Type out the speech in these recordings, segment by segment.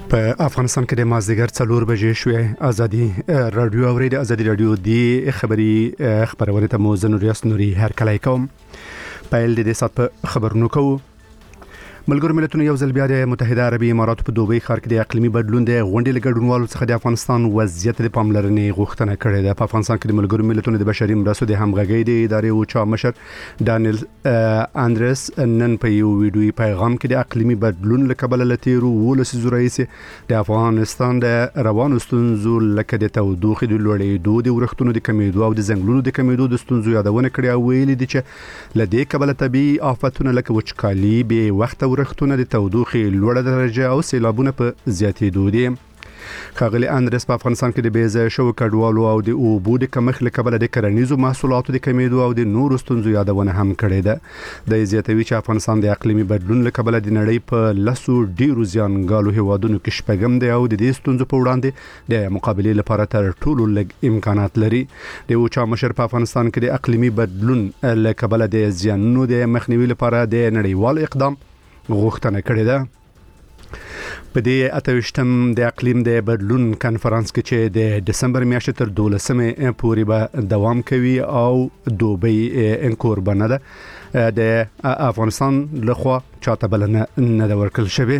په افغانستان کې د مازدیګر 4 بجې شوې ازادي رادیو اورید ازادي رادیو دی خبرونه ته مو زنوریاس نوري هر کله کوم په ال دې سات په خبرونو کوو ملګرو ملتونو یو ځل بیا د متحده عربي اماراتو په دوبۍ ښار کې د اقلیمي بدلون د غونډې لګډونوالو څخه د افغانستان وضعیت د پاملرنې غوښتنه کړې ده. په افغانستان کې د ملګرو ملتونو د بشري مرستو د همغږۍ د ادارې او چا مشر دانیل اندرس نن په یو ویډیوي پیغام کې د اقلیمي بدلون لکبل لتیرو ولسي رئیس د افغانستان د روانو ستونزو لکه د تودوخې د لوړېدو د ورښتونو د کمیدو او د ځنګلونو د کمیدو د ستونزو یادونه کړې او ویلي دي چې لدې کبل طبيعي آفتونه لکه وچکالي به وخت ورښتونه د تودوخې لوړه درجه او سیلابونه په زیاتېدو دي. ښاغلي اندرس په افغانستان کې د بیزه شو کډوالو او د اوبو د کمښت لکبل د کرنیزو محصولاتو د کمیدو او د نورو ستونزو یادونه هم کړې ده. د زیاتوي چې افغانستان د اقلیمي بدلون لکبل د نړۍ په لسو ډیرو زیانګالو هیوادونو کې شپږم دی او د دې ستونزو په وړاندې د مقابله لپاره تر ټولو لږ امکانات لري. د اوچا مشر په افغانستان کې د اقلیمي بدلون لکبل د زیانونو د مخنیوي لپاره د نړیوال اقدام غوښتنه کړې ده. په دې 28م د اقلیم د بدلون کانفرنس کې چې د دسمبر میاشتې تر 12مې پورې به دوام کوي او دوبۍ انکور بنده د افغانستان لخوا چاته بلنه نه ورکل شوی.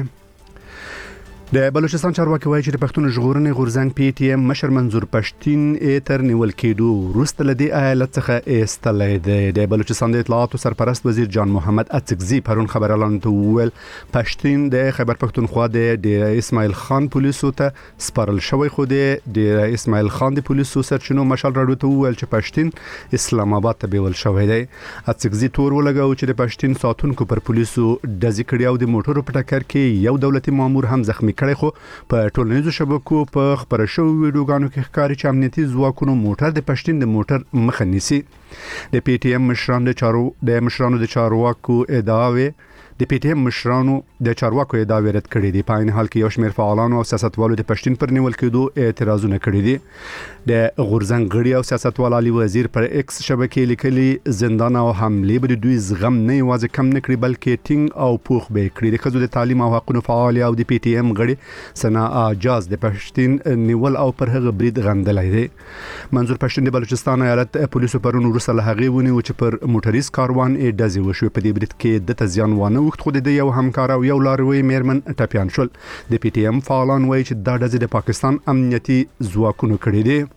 د بلوچستان چارواکي وایي چې د پښتون ژغورنې غورځنګ پی ټی ایم مشر منظور پښتين تر نیول کېدو وروسته لدی ایالت څخه ایستلې ده. د بلوچستان د اطلاعات سرپرست وزیر جان محمد اڅکزي پرون خبرالان ته ویل پښتين د خیبر پښتونخوا د اسماعیل خان پولیسو ته سپارل شوی خو د اسماعیل خان د پولیسو سرچینو مشال راډیو ته ویل چې پښتين اسلام آباد ته بیول شوی دی. اڅکزي تور ولګاو چې د پښتين ساتونکو پر پولیسو دزې کړی او د موټرو په ټکر کې یو دولتي مامور هم زخمی کړي خو په ټولنیزو شبکو په خبرو شوو ویډیوګانو کې ښکاري چې امنیتي ځواکونو موټر د پښتين د موټر مخه نیسي. د پی ټی ایم مشرانو د چارواکو ادعاوې د پی ټی ایم مشرانو د چارواکو ادعاوې رد کړې دي. په عین حال کې یو شمېر فعالانو او سیاستوالو د پښتين پر نیول کېدو اعتراضونه کړي دي. د غورځنګ غړي او سیاستوال علي وزیر پر ایکس شبکې لیکلي زندان او حمله به دوی زغم نه یوازې کم نه کړی بلکې ټینګ او پوخ به کړی. د خزو د تعلیم او حقوقو فعال او د پی ټی ایم غړي سنا اجاز د پښتين نیول او پر هغه برید غندلای دي. منظور پښتين د بلوچستان ایالت پولیسو پرون وروسته له هغه ونی چې پر موټریز کاروان ډزې وشو. په دې برید کې د تزیان وانه وخت خو د یو همکار او یو لاروي میرمن ټپيان شول. د پی ټی ایم فعالان وایي چې دا ډزې د پاکستان امنیتي ځواکونو کړې دي.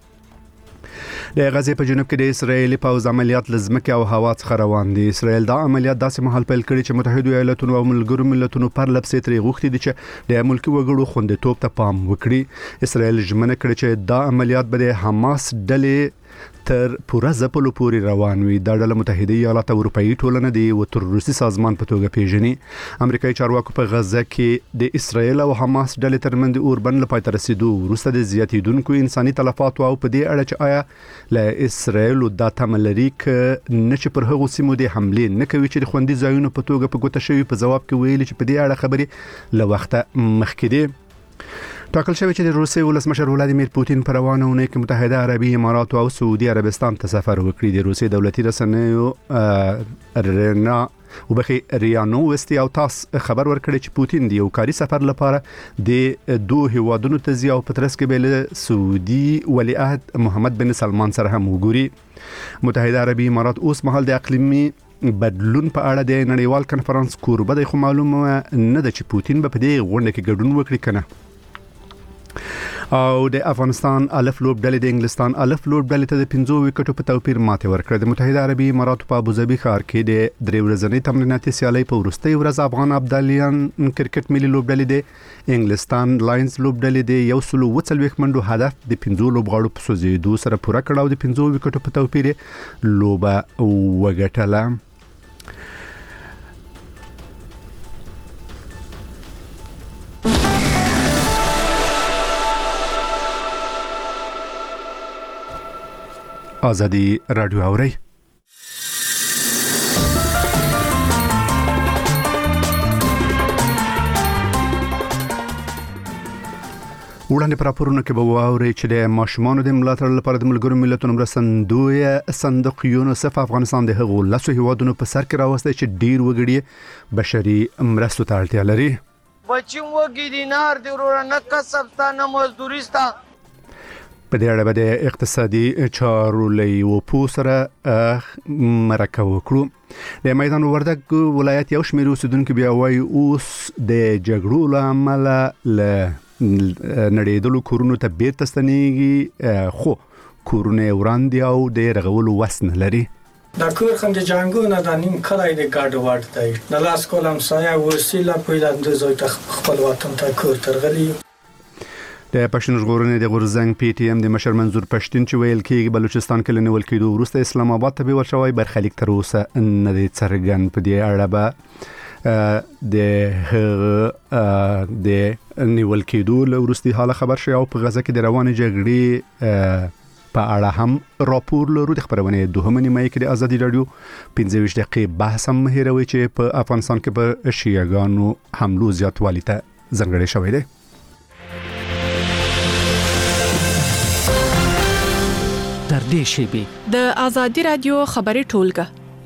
د غزې په جنوب کې د اسرایل پوځ عملیات لزمکه او هوا څخه روان دي. اسرایل دا عملیات داسې مهال پیل کړي چې متحده ایالاتونو او ملګرو ملتونو پر لپسې ترې غوښتي دي چې د ملکی وګړو خوندیتوب ته پام وکړي. اسرایل ژمنه کړې چې دا عملیات به د حماس ډلې تر پورا ځپلو پورې روان وي. دا ډله متحده ایالات او اروپאי ټولنه دی او تروریستي سازمان په توګه پیژني. امریکایي چارواکو په غزه کې د اسرایل او حماس ډلې ترمنځ اوربند لپاره تر رسیدو وروسته د زیاتیدونکو انساني تلفات او په دې اړه چې آیا له اسرایل د تملری ک نشي پر هغه سیمو د حمله نه کوي چې د خوندي ځایونو په توګه په ګوته شوی. په جواب کې ویلي چې په دې اړه خبري له وخته مخکې دي. ټاکل شوی چې د روسیې ولسمشر ولادیمیر پوتین پر روانه اونۍ کې متحده عربي امارات او سعودي عربستان ته سفر وکړي. د روسیې دولتي رسنیو ریانو وستي او تاس خبر ورکړي چې پوتین د یو کاري سفر لپاره د دوه هیوادونو ته ځي او په ترڅ کې به سعودي ولیعهد محمد بن سلمان سره هم وګوري. متحده عربي امارات اوس مهال د اقلیمي بدلون په اړه د نړیوال کانفرنس کوربه دی خو معلومه نه ده چې پوتین به په دې غونډه کې ګډون وکړي کنه. او د افغانستان الف لوب ډلې د انګلستان الف لوب ډلې ته د 15 وکټو په توپیر ماته ورکړه. د متحده عربي اماراتو په ابوظبي ښار کې د درې ورځنۍ تمریناتي سیالۍ په وروستۍ ورځ افغان ابدالیان کرکټ ملي لوب ډلې د انګلستان لاینز لوب ډلې د 140 منډو هدف د 15 لوبغاړو په سوزیدو سره پوره کړ او د 15 وکټو په توپیر لوبه وګټله. ازادي رادیو اوري وړاندې پر راپورونه کې به واوري چې د ماشومانو د ملاتړ لپاره د ملګرو ملتونو مرستندوی صندوق یونیسف افغانستان د هغو لسو هیوادونو په سر کې راوستي چې ډیر وګړي بشري مرستو ته اړتیا لري. بچیم وګی دینار دی ورور نه کسب تا نه مزدوری ستا. په دې اړه د اقتصادي چارو لیو پوسره مرکه وکړو. د میدان وردګ ولایت یو شمېر اوسیدونکو بیا وایي اوس د جګړو له امله له نړېدلو کورونو ته بیرته ستنېږي، خو کورونه وړاندې او د رغولو وس نه لري. دا کور خم د جنگونه د نیم کلای د ګاډ وړ دی د لاس کولم سایه وسیله پیدا د زوی ته خپل وطن ته کور ترغلی. د پښتون ژغورنې د غورزنګ پی ټی ایم د مشر منظور پښتون چې ویل کېږي بلوچستان کې لنول کېدو وروسته اسلام آباد ته به ورشوي برخلیک تر اوسه نه دی څرګند. په دې اړه به د نیول کېدو له وروستي حاله خبر شي او په غزه کې د روانې جګړې په اړه هم راپور لرو. د خبرونه دوهمه نیمه کې د ازادي رادیو 15 دقیقې بحث هم هیروي چې په افغانستان کې په شیعاګانو حملو زیاتوالی ته ځانګړی شوی دی. در دې شیبه د ازادي رادیو خبري ټولګه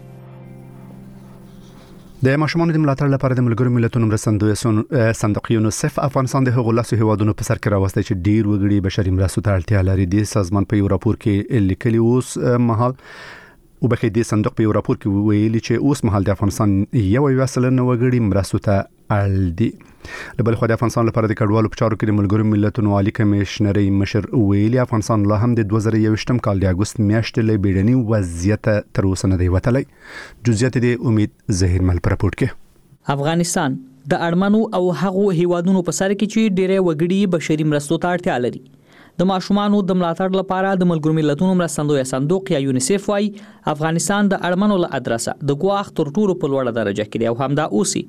د ماشومانو د ملاتړ لپاره د ملګرو ملتونو مرستندوی صندوق یونیسف افغانستان د هغو لاسو هیوادونو په سر کې راوستي چې ډیر وګړي بشري مرستو ته اړتیا لري. د سازمان په یو راپور کې لیکلي اوس مهال او بخې د صندوق په یو راپور کې ویلي چې اوس مهال د افغانستان 1.9 وګړي مرستو ته اړ دي. بل خو د افغانستان لپاره د کډوالو په چارو کې د ملګرو ملتونو عالی کمشنري مشر ویلي افغانستان لا هم د 2021م کال د اگست میاشتې له بیړني وضعیت تر اوسه نه دی وتلی. جزئیات د امید زهیر مل پر راپور کې. افغانستان د اړمنو او هغو هیوادونو په سر کې چې ډېری وګړي بشري مرستو ته اړتیا لري. د ماشومانو د ملاتړ لپاره د ملګرو ملتونو مرستندوی صندوق یا یونیسف وايي افغانستان د اړمنو له ادرسه د ګواښ تر ټولو په لوړه درجه کې دی او همدا اوسي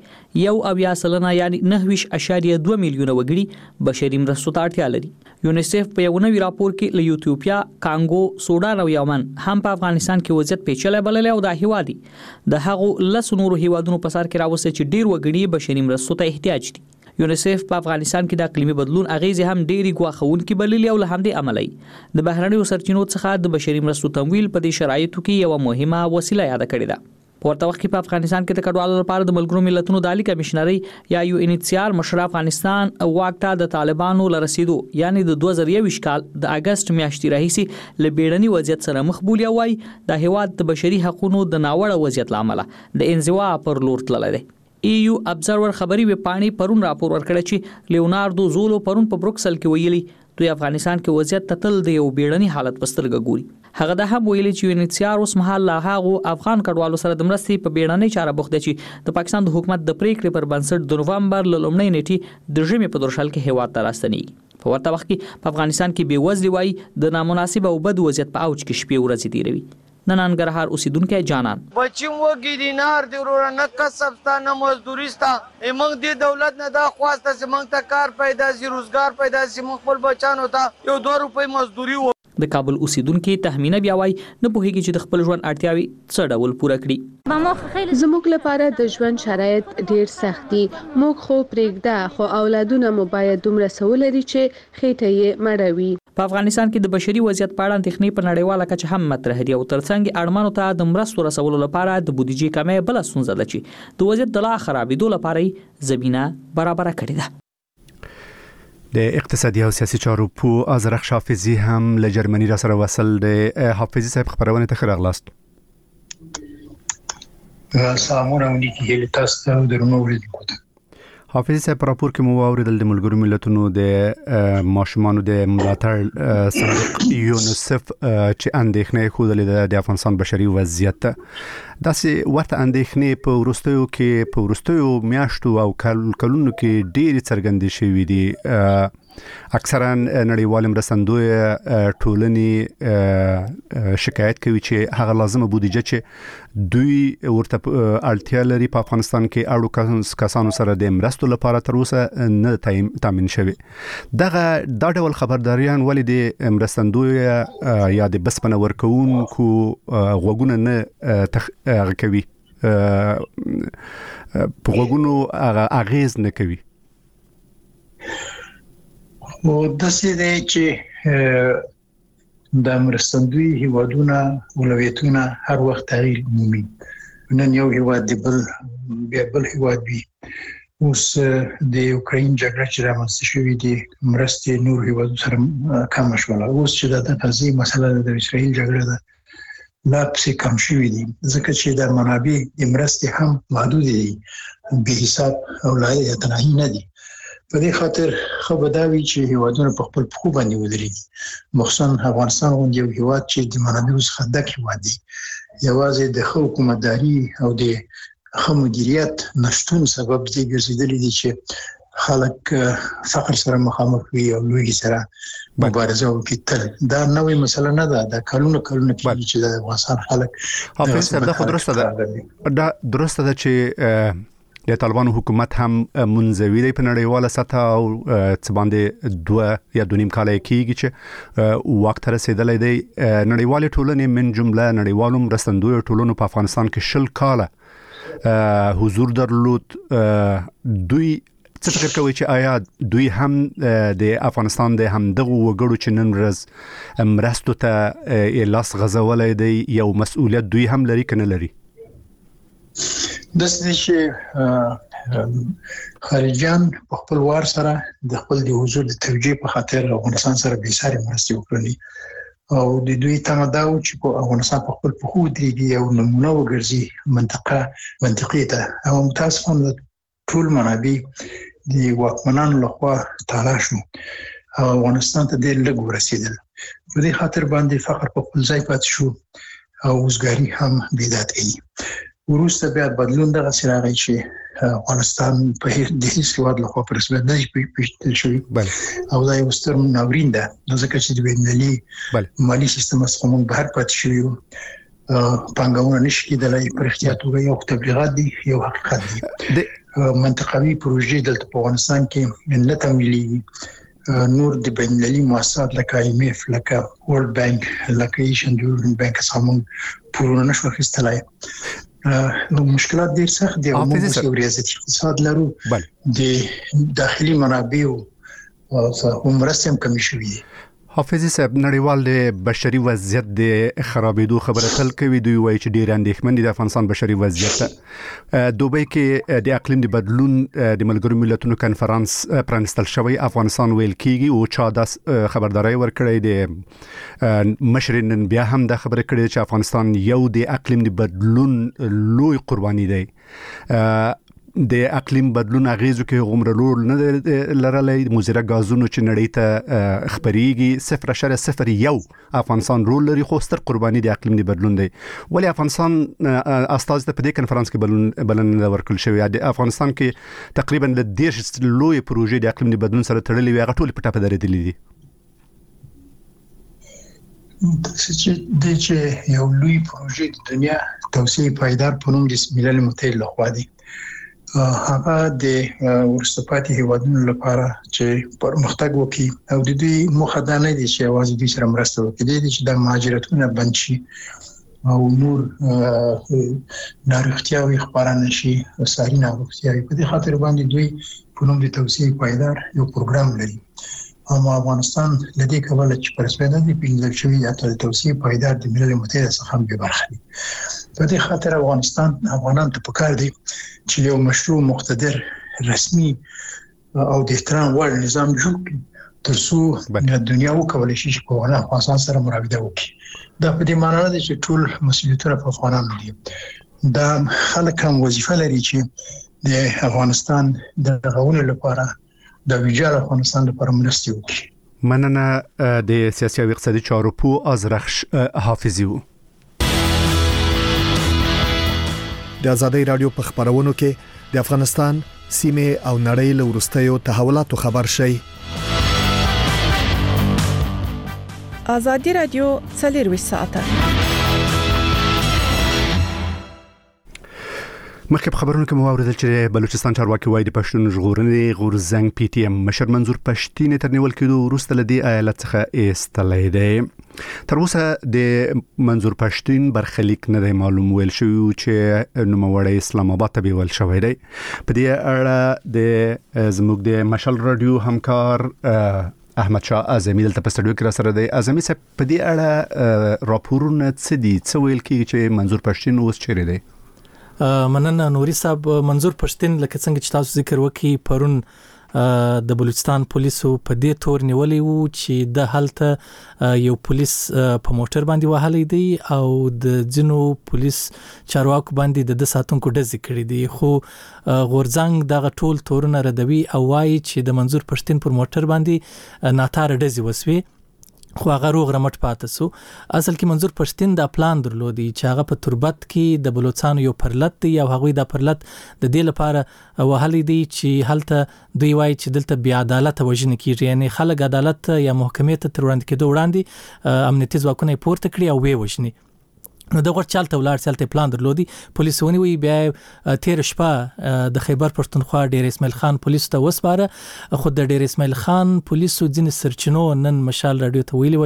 1.9 یعنی 9.2 میلیونه وګړي بشري مرستو ته اړتیا لري. یونیسف په یو نوی راپور کې له ایتھوپیا، کانګو، سودان او یمن هم په افغانستان کې وضعیت پیچلې بللې او د هیوادي د هغو لس نورو هیوادونو په سر کې راوستي چې ډیر وګړي بشري مرستو ته احتیاج دي. یونیسف په افغانستان کې د اقلیمي بدلون اغیزې هم ډېری ګواښونکې بللې او له همدې عملي د بهرنیو سرچینو څخه د بشري مرستو تمویل په دې شرایطو کې یو مهمه وسیله یاد کړې ده. په ورته وخت کې په افغانستان کې د کډوالو لپاره د ملګرو ملتونو د عالی کمشنري یا یو انیشیار مشر افغانستان واک ته د طالبانو لرسیدو یعنی د 2021 کال د اگست میاشتې راهیسې له بیړني وضعیت سره مخبول وای د هیواد د بشري حقوقو د ناوړه وضعیت لامل د انزوا پر لور تللی دی. EU ابزرور خبري وپاڼې پرون راپور ورکړی چې لیوناردو زولو پرون په بروکسل کې ویلي دوی افغانستان کې وضعیت تل د یو بیړني حالت پسترګه ګوري. هغه د هم ویلي چې یونیسیار اوس مهال لا هغه افغان کډوالو سره د مرستې په بیړنۍ چاره بوخت دي چې د پاکستان د حکومت د پریکړې پر بنسټ د نوومبر ل لومړۍ نیټې د ژمي په درشل کې هیواد ته راستنیږي. په ورته وخت کې په افغانستان کې بیوزلي وای د نامناسب او بد وضعیت په اوج کې شپې ورځې تیروي. ننګرهار اوسیدونکو جانان بچیم وګی دینار دی ورور نه کسب تا نه مزدوری ستا موږ د دولت نه دا خواسته چې موږ ته کار پیدا شي روزګار پیدا شي موږ خپل بچانو ته یو 2 روپۍ مزدوری و. د کابل اوسیدونکو تخمینه بیا وای نه پوهیږي چې د خپل ژوند اړتیاوي څه ډول پوره کړي. زموږ لپاره د ژوند شرایط ډیر سخت دي. موږ خو پرېږده خو اولادونه مو باید دومره سولري چې خېټه یې مړوي. په افغانستان کې د بشري وضعیت په اړه اندېښنې په نړیواله کچه هم مطرح دي او ترڅنګ اړمنو ته د مرستو رسولو لپاره د بودیجې کمې بل ستونزه ده چې د وضعیت د لا خرابېدو لپاره زمينه برابر کړې ده. د اقتصادي او سیاسي چارو په ازرخ حافظي هم له جرمني را سره وصل د حافظي صاحب خبرونه ته خراغلاست. سلامونه علیکم تاسو ته درنو ولیدو. حافظ صاحب راپور کې مو اوریدل د ملګرو ملتونو د ماشومانو د ملاتړ صندوق یونیسف چې اندېښنې خوده د افغانستان بشري وضعیت داسې ورته اندېښنې په وروستیو میاشتو او کلونو کې ډېری څرګندې شوې دي. اکثرا نړیوال مرستندوی ټولنې شکایت کوي چې هغه لازمه بودیجه چې دوی ورته اړتیا لري په افغانستان کې اړو کسانو سره د مرستو لپاره تر اوسه نه تامین شوی. دا ډول خبرداريان ولې د مرستندوی یا د بسپنه ورکوونکو غوګونه نه کوي په غوګونو اغیز نه کوي. او د سې چې د مرستندوی هیوادونه ولایتونه هر وخت تغییر مومي. نن یو هیواد دی بل هیواد وي اوس د یوکرين جګړه چې رامنځته شوې دي مرستې نور هیوادو سره کم شول. اوس چې د غزې مسله د اسرائیل جګړه ده لا پسې کم شوې دي ځکه چې د منابع د مرستې هم محدود دي به حساب او لا یتناهي نه دي. په دې خاطر خو بداوی چې هیوادونه په خپل پخو باندې ودرېږي مخصوصا افغانستان غونډه یو هیواد چې د منابعو څخه ډک هیواد دی یوازې د حکومتداري او د ښه مدیریت نشټون سبب دی ګرځیدلی دي چې خلک فقر سره مخامخ وي او لوی سره مبارزه وکړي. دا نوې مسله نه ده، دا کلونه کېږي چې د افغانستان خلک حافظ صاحب دا خو درسته ده چې د طالبانو حکومت هم منځوي دی په نړیواله سطح او څه باندې 2 یا 2.5 کال کېږي چې وخت رسیدلی دی. نړیوالې ټولنې من جمله نړیوالو مرستندویو ټولنو په افغانستان کې 10 کاله حضور درلود. دوی څه فکر کوي چې آیا دوی هم د افغانستان د همدغه وګړو چې نن ورځ مرستو ته لاس غځولای دی یو مسؤلیت دوی هم لري کنه لري؟ د چې خارجيان په خپل وار سره د خپل د حضور د توجیه په خاطر افغانستان سره به ساري مرستې وکړي او د دوی تمداو چې په افغانستان په خپل په خو درېږي او نمونه وګرځي منطقي ته او متاسفانه ټول منابع د واکمنانو لخوا تعالی شو او افغانستان ته ډېر لږ ورسېدل. په دې خاطر باندې فقر په خپل ځای پاتې شو او وزګاری هم بدعت ای. وروسته بیا بدلون دغه سراغی چې افغانستان په د هیڅ هیواد لخوا پر رسمیت نه پیژندل شوی او دا یو ستر مناورین ده ځکه چې د بینالمللي مالی سیستم څخه موږ بهر پاتې شو. پانګونه نشي کېدلای پر احتیاط توګه یو تبلیغات دي یو حقیقت دي. منطقوي پروژې دلته په افغانستان کې نه تمویلي نور د بینالمللي مؤسسات لکه IMF لکه ورلد بانک لکه ایشین ډیولپمنٹ بانک سمون پورونه نشو اخیستلای. نو مشکلات ډیر سخت دي او موږ یو ریاضتي اقتصاد لرو د داخلي منابعو او مرستم کمی شوی دي. حافظ صاحب نړیوال د بشري وضعیت د خرابېدو خبره تل کوي. دوی وایي چې ډېر اندېښمن دي د افغانستان بشري وضعیت. دوبۍ کې د اقلیم د بدلون د ملګرو ملتونو کنفرانس پرانستل شوی افغانستان ویل کیږي او چا د خبرداري ورکړې د مشرن بیا هم د خبره کړې چې افغانستان یو د اقلیم د بدلون لوی قرباني دی. د اقلیم بدلون اغیزو کې غومره رول نه لرلای. مضره غازونو چې نړۍ ته خبريږي 0.01 افغانستان رول لري خو ستر قرباني د اقلیم د بدلون دی. ولی افغانستان استاد ته په دې کنفرانس کې بلنه ورکړل شوې. د افغانستان کې تقریبا د 10 لوی پروژې د اقلیم د بدلون سره تړلې وي هغه ټول په ټاپه درېدلې دي. چې یو لوی پروژې د دنیا توسعه پایدار په نوم د ملل متحد لخوا دی هغه د ورسته پاتې هیوادونو لپاره چې پرمختګ وکړي او د دې مخه دا نه دي چې یوازې دوی سره مرسته وکړي چې د مهاجرتونو بند شي او نور ناروغتیاوې خپاره نشي ساري ناروغتیاوې. په دې خاطر باندې دوی په نوم د توسعه پایدار یو پروګرام لري. اما افغانستان لدې کبله چې پر رسمیت نه پیژندل شوی یا د توسعه پایدار د ملل متحد څخه هم به برخه دي. په دې خاطر افغانان ته پکار دي چې یو مشروع مقتدر رسمي او د احترام وړ نظام جوړ کړي ترڅو د دنیا وکولای شي چې په افغانستان سره مراوده وکړي. دا په دې معنی نه دی چې ټول مسؤلیتونه په افغانانو دي. دا خلک هم وظیفه لري چې د افغانستان د غوونې لپاره د ویجاړ افغانستان لپاره مرستې وکړي. مننه د سیاسي او اقتصادي چارو پوه ازرخش حافظي وو. د ازادۍ رادیو په خبرونو کې د افغانستان سیمه او نړۍ له وروستیو تحولاتو خبر شي. ازادي رادیو 24 ساعته مخکې خبرونه کوم اوریدل چې بلوچستان چارواکي وایي د پښتون ژغورنې غورزنګ PTM مشر منظور پښتين تر نیول کېدو وروسته لدی ایالت څخه ایستلې دی. تر اوسه د منظور پښتين برخلیک نه دی معلوم ویل شو چې نوموړی اسلام آباد ته ویل شوی دی. په دې اړه د زموږ د مشال رادیو همکار احمد شاه اعظمي دلته په سټډیو کې را سره دی. اعظمي صاحب په دې اړه راپورونه څه دي څه ویل کېږي چې منظور پښتين اوس چیرې دی؟ مننه نوري صاحب. منظور پښتين لکه څنګه چې تاسو ذکر وکي پرون د بلوچستان پولیسو په دې تور نیولې وو چې د حالت یو پولیس په موټر باندې وهلې دي او د جنو پولیس چارواکو باندې د ساتونکو ډزې کړې دي، خو غورځنګ دغه ټول تورونه ردوي او وايي چې د منظور پښتين پر موټر باندې ناتار ډزې وسوي، خو هغه روغ رمټ پاتې سو. اصل کې منظور پښتين دا پلان درلودي چې هغه په تربت کې د بلوچستان یو پرلط دی او هغه د پرلط د دې لپاره وهلې دي چې هلته دوی وایي چې دلته بیا عدالت وژنه کیږي، یعنی خلک عدالت یا محکمې ته تر وړاندې کېدو وړاندې امنیتي ځواکونه پورته کړی او وی وژني. نو دغه چالت ولر پلان درلودي. پولیس ونیوي بیا تیر شپه د خیبر پښتونخوا ډیر اسماعیل خان پولیس ته وسپاره، خو د ډیر اسماعیل خان پولیسو ځین سرچینو نن مشال رادیو ته ویلي و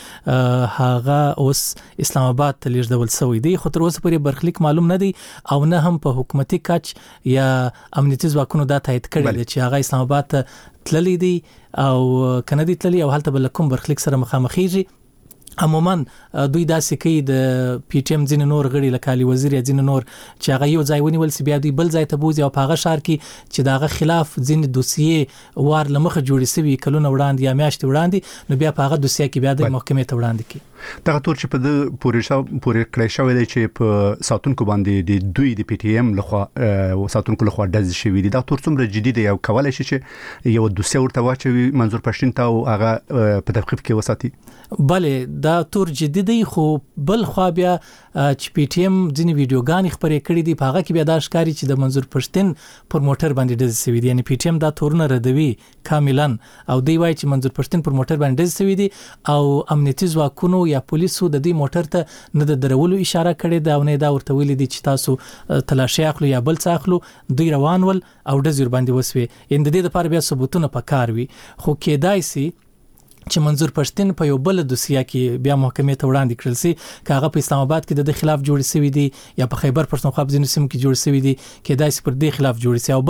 چې هغه اوس اسلام آباد ته لیږدول شوی دی، خو تر اوسه پورې برخلیک معلوم نه دی او نه هم په حکومتي کچ یا امنیتي ځواکونو دا تایید کړی دی چې هغه اسلام آباد ته تللی دی او کنه دی تللی او هلته بل کوم برخلیک سره مخامخېږي. عموما دوی داسې کوي د پی ټی ایم ځین نور غړي لکه علي وزیر یا ځین نور چې هغه یو ځای ونیول سی بیا دوی بل ځای ته بوزي او په هغه شهر کې چې داغه خلاف ځین دوسیې وار لمخه جوړې سوي کلونه وړاندې یا میاشتې وړاندې، نو بیا په هغه دوسیه کې بیا د محکمې ته وړاندې کی دغه تور چې په د پورې کړی شوی دی چې په ساتونکو باندې د دوی د پی ټی ایم لخوا ساتونکو لخوا ډز شوی دی. دا تور څومره جدي دی او کولای شي چې یو دوسیه ورته واچوي منظور پښتين ته او هغه په تفقیق کې وساتي؟ بله دا تور جدي دی، خو بل خو بیا چې پی ټی ایم ځینې ویډیوګانې خبرې کړې دي په هغه کې بیا دا ښکاري چې د منظور پښتين پر موټر باندې ډز شوی دی، یعنی پی ټی ایم دا تورونه ردوي کاملا او دی وایي چې منظور پښتين پر موټر باندې ډز شوی دی او امنیتي ځواکونو یا پولیسو د دې موټر ته نه د درولو اشاره کړې ده او نه دا ورته ویلي دي چې تاسو تلاشي اخلو یا بل څه اخلو. دوی روان ول او ډز ور باندې وسوي، ان د دې لپاره بیا ثبوتونه پکار وي، خو کېدای سي چې منظور پښتين په یو بل دوسیه کې بیا محکمې ته وړاندې کړل سي، کاغه په اسلام آباد کې د خلاف جوړ شوی دی یا په خیبر پښتونخوا په ځینو سیمو کې جوړ شوی دی، کېدای سي پر دې خلاف جوړ شي. او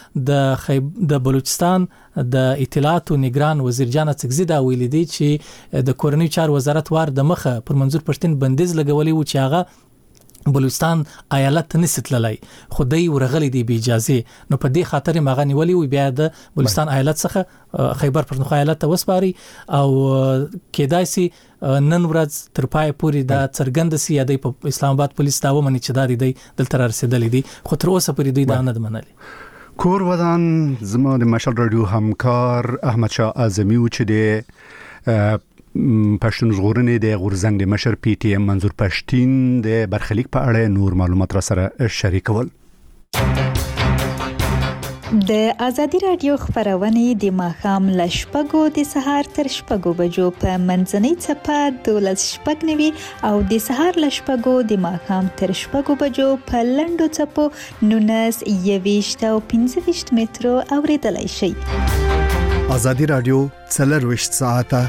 بل د بلوچستان د اطلاعات او نگران وزیر جان څکزي دا ویل دي چې د کورنۍ چارو وزارت وار د مخه پر منظور پښتين بندیز لګولې و چې هغه بلوچستان ایالت نسیتللای، خو دای ورغلی دی به اجازه، نو په دې خاطر ماغه نیولې و بیا د بلوچستان ایالت څخه خیبر پښتونخوا ایالت ته وسپاري او کېدای سي نن ورځ تر پای پورې دا څرګند سي یا د اسلام آباد پولیس دا ومني چې دا دی دلته رسیدلې دي، خو تر اوسه پورې دوی دا نه منلي. کور ودان زما د مشال رادیو همکار احمد شاه اعظمي و چې د پښتون ژغورنې د غورځنګ د مشر پی ټی ایم منظور پښتين د برخلیک په اړه نور معلومات را سره شریکول. د ازادي رادیو خبرونه د ماخام لشپګو د سهار تر شپګو بجو په منځنۍ چپه 12:09 او د سهار لشپګو د ماخام تر شپګو بجو په لندو چپو 19 او 15 مترو اوریدلای شي. ازادي رادیو 24 ساعته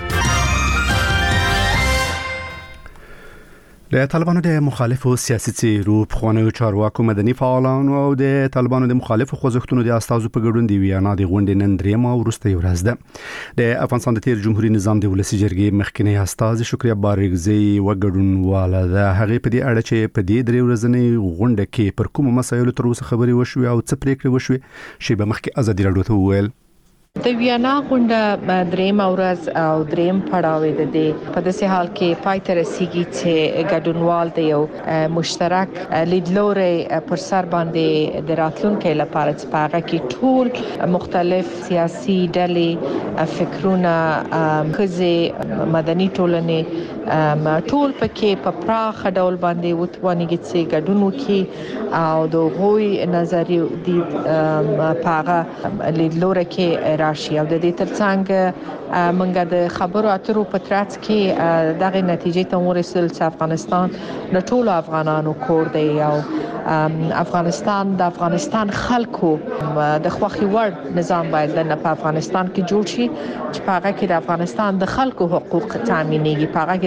د طالبانو د مخالفو سیاسي څیرو پخوانیو چارواکو مدني فعالانو او د طالبانو د مخالفو خوځښتونو د استازو په ګډون دی ویانا د غونډې نن درېمه وروسته ورځ ده. د افغانستان د تیر جمهوریت نظام د ولسی جرګې مخکنی استاذ شکریا بارګزی وګډونواله ده هغه په دې اړه چې په دې درې ورځې غونډه کې پر کوم مسایلو تر اوسه خبري وشوي او څه پریکړې وشوي شی به مخکې ازادي رادیو ته وویل. د ویانا غونډه دریم ورځ او دریم پړاو د په داسې حال کې پای ته رسیدي چې ګډونوال د یو مشترک لیدلوري پر سر باندې د راتلونکو لپاره چې په هغه کې ټول مختلف سیاسي ډلې فکرونه خزي مدني ټولنې ټول پکې په پراخ ډول باندې وتوانیږي چې ګډون وکړي او د غوي نظریې د پاغه لیدلوري کې راشي او د دې ترڅنګ منګه د خبرو اترو په ترڅ کې دغه نتیجې ته ورسېدل چې افغانستان د ټولو افغانانو کور دی او افغانستان خلکو د خوخي وړ نظام باید په افغانستان کې جوړ شي چې په هغه کې د افغانستان د خلکو حقوق تامینېږي، په هغه کې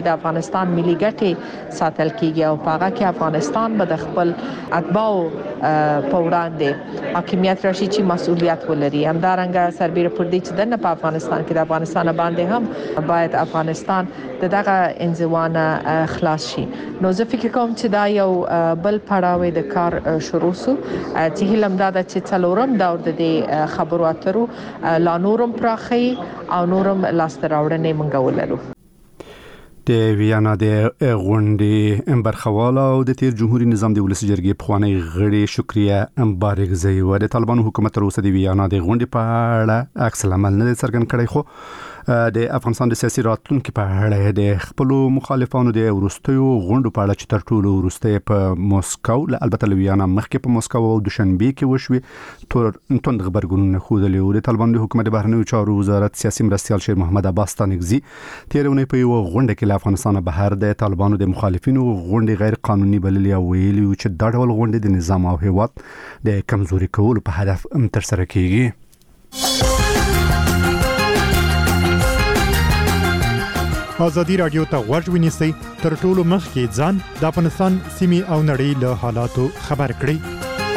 د افغانستان ملي ګټې ساتل کیږي او په هغه کې افغانستان به د خپل اتباعو په وړاندې حاکمیت راشي چې مسؤلیت ولري. همدارنګه سربېره پر دې چې د افغانستان کې د افغانستان باندې هم باید افغانستان دغه انزوانه خلاص شي. نو زه فکر کوم چې دا یو بل پړاو د کار شروع سو چې هلم دا چې څلورم دور د خبرو اترو لا نورم پراخي او نورم لاستر راوړنې منګ ولرو. د ویانا د غونډې برخواله او د تیر جمهوریت نظام د ولسی جرګې پخوانی غړي شکریه بارګزی و د طالبانو حکومت تر اوسه د ویانا د غونډې په اړه عکس العمل نه څرګند کړی، خو د افغانستان د سیاسي راتلونکو په اړه د خپل مخالفانو د ورستیو غونډو په اړه چې تر ټولو ورسته په موسکو البته ویانا مخکې په موسکو او دوشنبه کې وشوي توند خبرګون خوده د طالبانو د حکومت بهرنیو چارو وزارت سیاسي مرستيال شیر محمد عباس تانګزي تیرونه په یو غونډه کې افغانستان بهر د طالبانو د مخالفینو غونډې غیر قانوني بللي او ویلي چې دا ډول غونډې د نظام او هیواد د کمزوري کولو په هدف تر سره کیږي. ازادي رادیو ته غوږ ونیسئ تر ټولو مخکې ځان د افغانستان سیمې او نړۍ له حالاتو خبر کړئ.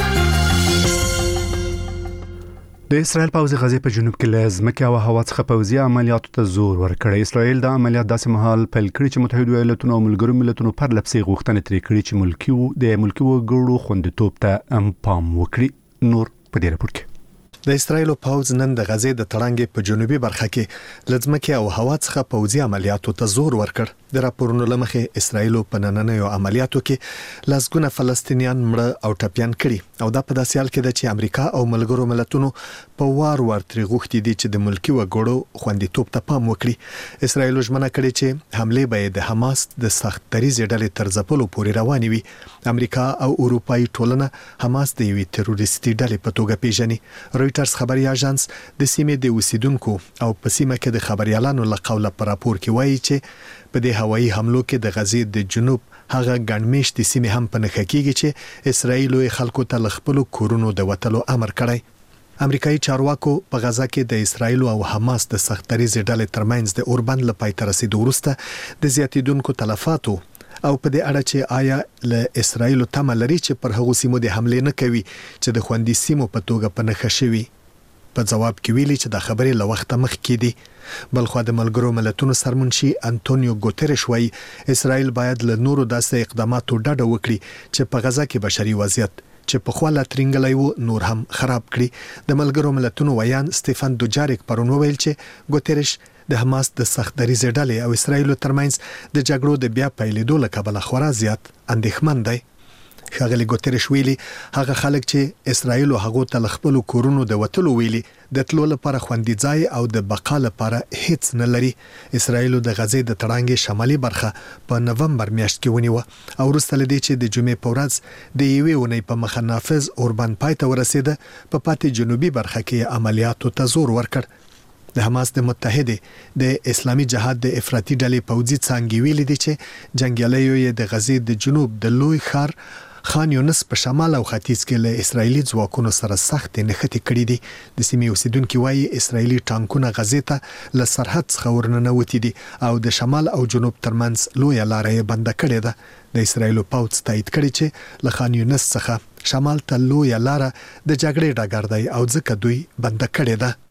د اسرائیل پوځ غزې په جنوب کې لازمکه او هوا څخه پوځي عملیاتو ته زور ورکړی. اسرائیل د عملیات داسې مهال پیل کړی چې متحده ایالاتونو او ملګرو ملتونو پر لپسې غوښتنې ترې کړې چې ملکی وګړو خوندیتوب ته پام وکړي. نور په دې راپور کې د اسرائیل پوځ نن د غزې د تړانګې په جنوبي برخه کې لزمکه او هوا څخه پوځي عملیاتو ته زور ورکړ. د راپورونو لمخې اسرائیل په نننیو عملیاتو کې لسګونه فلسطینیان مړه او ټپيان کړي او دا په داسې حال کې ده چې امریکا او ملګرو ملتونو په وار ترې غوښتي دي چې د ملکی وګړو خوندیتوب ته پام وکړي. اسرائیل ژمنه کړې چې حمله به د حماس د سخت دریزې ډلې تر ځپلو پورې روانې وي. امریکا او اروپאי ټولنه حماس د یوې تروریستي ډلې په توګه پیژني. رويټرز خبري اژانس د سیمې د اوسیدونکو او په سیمه کې د خبريالانو له قوله پر راپور کې وایي چې په دې هوایي حملو کې د غزې د جنوب هغه ګڼمېشتي سیمې هم په نښه کېږي چې اسرائیل خلکو ته له خپل کورونو د وټلو امر کړی. امریکایي چارواکو په غزا کې د اسرائیل او حماس د سخت دریزې ډلې ترمنځ د اوربند لپاره تر رسیدو وروسته د زیاتیدونکو تلفاتو او په دې اړه چې آیا له اسرائیل تمه لري چې پر هغو سیمو د حمله نه کوي چې د خوندي سیمو په توګه په نښه شوي. په جواب کې ویلي چې د خبرې له وخت مخکې دي. بلخو د ملګرو ملتونو سرمنشي انټونیو ګوتریش وايي اسرائیل باید له نورو داسې اقداماتو ډډه وکړي چې په غزا کې بشري وضعیت چې په خواله ترنګلای وو نور هم خراب کړي. د ملګرو ملتونو ویان سټيفن دوجاریک پرون ویل چې ګوتریش د حماس د سخت دریزې ډلې او اسرائیل ترمنځ د جګړو د بیا پیلېدو له کبله خورا زیات اندېښمن دی. ښاغلي ګوتریش ویلي هغه خلک چې اسرائیل او هغه ته خپل کورونو د وټلو ویلي د تلو لپاره خوندي ځای او د بقا لپاره هیڅ نه لري. اسرائیل د غزې د تړانګې شمالي برخه په نومبر میاشت کې ونیوه او وروسته لدې چې د جمعې په ورځ د یوې اونۍ په مخه نافذ اوربند پای ته ورسېده په پاتې جنوبي برخه کې عملیاتو ته زور ورکړ. د حماس د متحده د اسلامي جهاد د افراطي ډلې پوځي څانګې ویلي دي چې جنگیالیو یې د غزې د جنوب د لوی ښار خان یونس په شمال او ختیځ کې له اسرایلی ځواکونو سره سخت نښتې کړې دي. د سیمې اوسیدونکو وایي اسرایلی ټانکونه غزې ته له سرحد څخه ورننوتي دي او د شمال او جنوب ترمنځ لوی لاره یې بنده کړې ده. د اسرایلو پوځ تایید کړی چې له خان یونس څخه شمال ته لوی لاره د جګړې ډګر دی او ځکه دوی بنده کړې ده.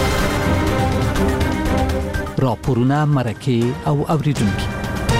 راپورونه مرکه او اوریدونکو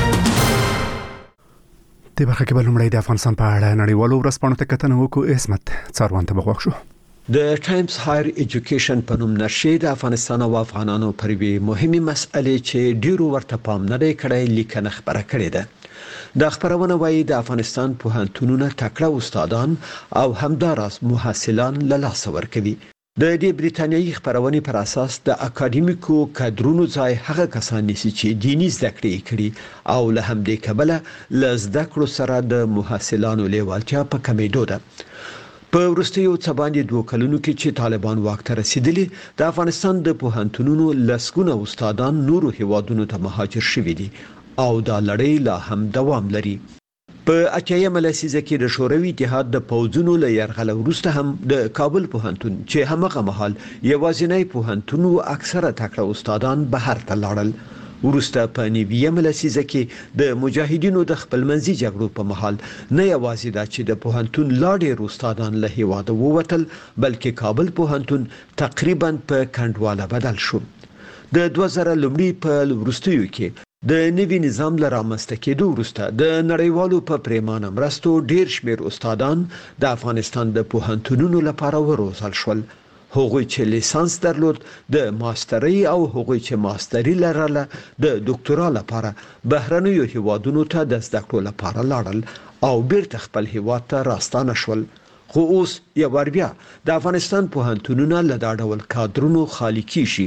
د برخه کې بلومړی د افغانستان په اړه نړیوالو ورځپاڼو ته کتنه وکړو. اسمت څاروان ته بغوښ شو. د ټایمز هایر ایجوکیشن په نوم نشریه د افغانستان او افغانانو پر وی مهمه مسئله چې ډیرو ورته پام نه دی کړی لیکنه خبره کړې ده. د خبرونه وایي د افغانستان پوهنتونونه تکړه استادان او همداراز محصلان له لاس ورکوي. د دې بریتانیایي خبرونې پر اساس د اکاډمیکو کادرونو ځای هغه کسان نیسي چې دیني زده کړې کړي او له همدې کبله له زده کړو سره د محصلانو لیوالتیا په کمیدو ده. په وروستیو څه باندې 2 کلونو کې چې طالبان واک ته رسیدلي د افغانستان د پوهنتونونو لسګونه استادان نورو هیوادونو ته مهاجر شوي دي او دا لړۍ لا هم دوام لري. په اچایمه لسیزه کې د شوروي اتحاد د پوځونو له یرغل وروسته هم د کابل پوهنتون چې همغه مهال یوازینی پوهنتون او اکثره تکړه استادان بهر ته لاړل ورسته په نیویه لسیزه کې د مجاهدینو د خپلمنځي جګړو په مهال نه یوازې دا چې د پوهنتون لا ډېر استادان له هیواده ووتل بلکې کابل پوهنتون تقریبا په کندواله بدل شو. د 2000 لومړي په وروستیو کې د نوي نظام له رامنځته کېدو وروسته د نړیوالو په پریمانه مرستو ډیر شمیر استادان د افغانستان د پوهنتونونو لپاره وروزل شول. هغوی چې لیسانس درلود د ماسترۍ او هغوی چې ماستري لرله د ډاکټرا لپاره بهرنیو هیوادونو ته د زده کړو لپاره لاړل او بیرته خپل هیواد ته راستانه شول. خو اوس یو ور بیا د افغانستان پوهنتونونه له دا ډول کادرونو خالی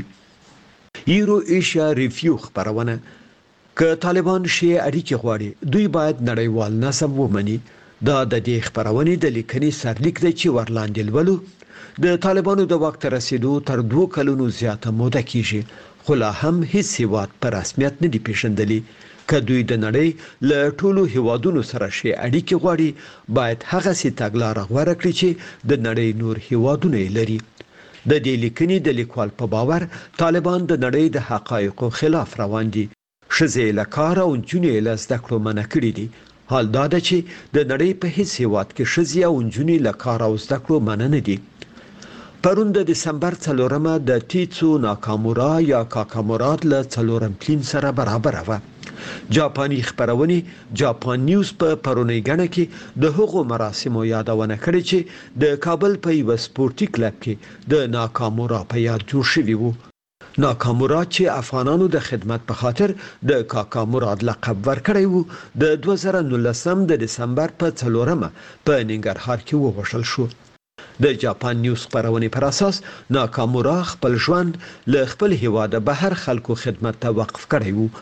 کیږي. ایرو ایشیا ریویو خبرونه که طالبان شی اړیکې غواړي دوی باید نړیوال نظم ومني. دا د دې خبرونې د لیکنې سرلیک دی چې ورلاندې لولو. د طالبانو د واک ته رسیدو تر 2 کلونو زیاته موده کیږي خو لا هم هیڅ هیواد په رسمیت نه دی پیژندلی. که دوی د نړۍ له ټولو هیوادونو سره شی اړیکې غواړي باید هغه سي تګلارې غوړه کړي چې د نړۍ نور هیوادونه لري. د دې لیکنې د لیکوال په باور طالبان د نړۍ د حقایقو خلاف روان دي. ښځې له کار او نجونې له زده کړو منع کړي دي. حال دا ده چې د نړۍ په هیڅ هیواد کې ښځې او نجونې له کار او زده کړو منع نه دي. پرون د دسمبر 4 د تیتسو ناکامورا یا کاکامورا له 4 پلین سره برابر و. جاپاني خبرونه جاپان نیوز په پرونی غنه کې د هغو مراسمو یادونه کړې چې د کابل په یو سپورتي کلب کې د ناکامورا په یاد جوړ شوی وو. ناکامورا چې افغانانو د خدمت په خاطر د کاکامورا لقب ورکړی وو د 2019 د دسمبر په 4 په ننګرهار کې ووژل شو. د جاپان نیوز خبرونې پر اساس ناکامورا خپل ژوند له خپل هیواده بهر خلکو خدمت ته وقف کړی وو.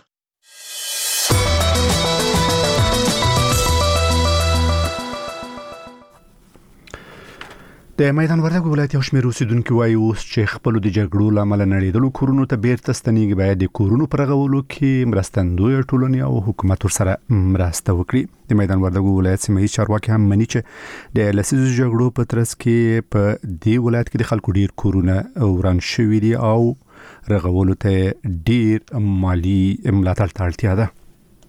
د میدان وردګو ولایت یو شمېر اوسیدونکو وایي اوس چې خپل د جګړو لامل نړیدلو کورونو ته بیرته ستنېږي باید د کورونو پر رغولو کې مرستندوی ټولنې او حکومت ورسره مرسته وکړي. د میدان وردګو ولایت سیمه چارواکي هم مني چې د لسیزو جګړو په ترڅ کې په دې ولایت کې د خلکو ډیر کورونه وران شوي دي او رغولو ته ډیر مالی ملاتړ ته اړتیا ده.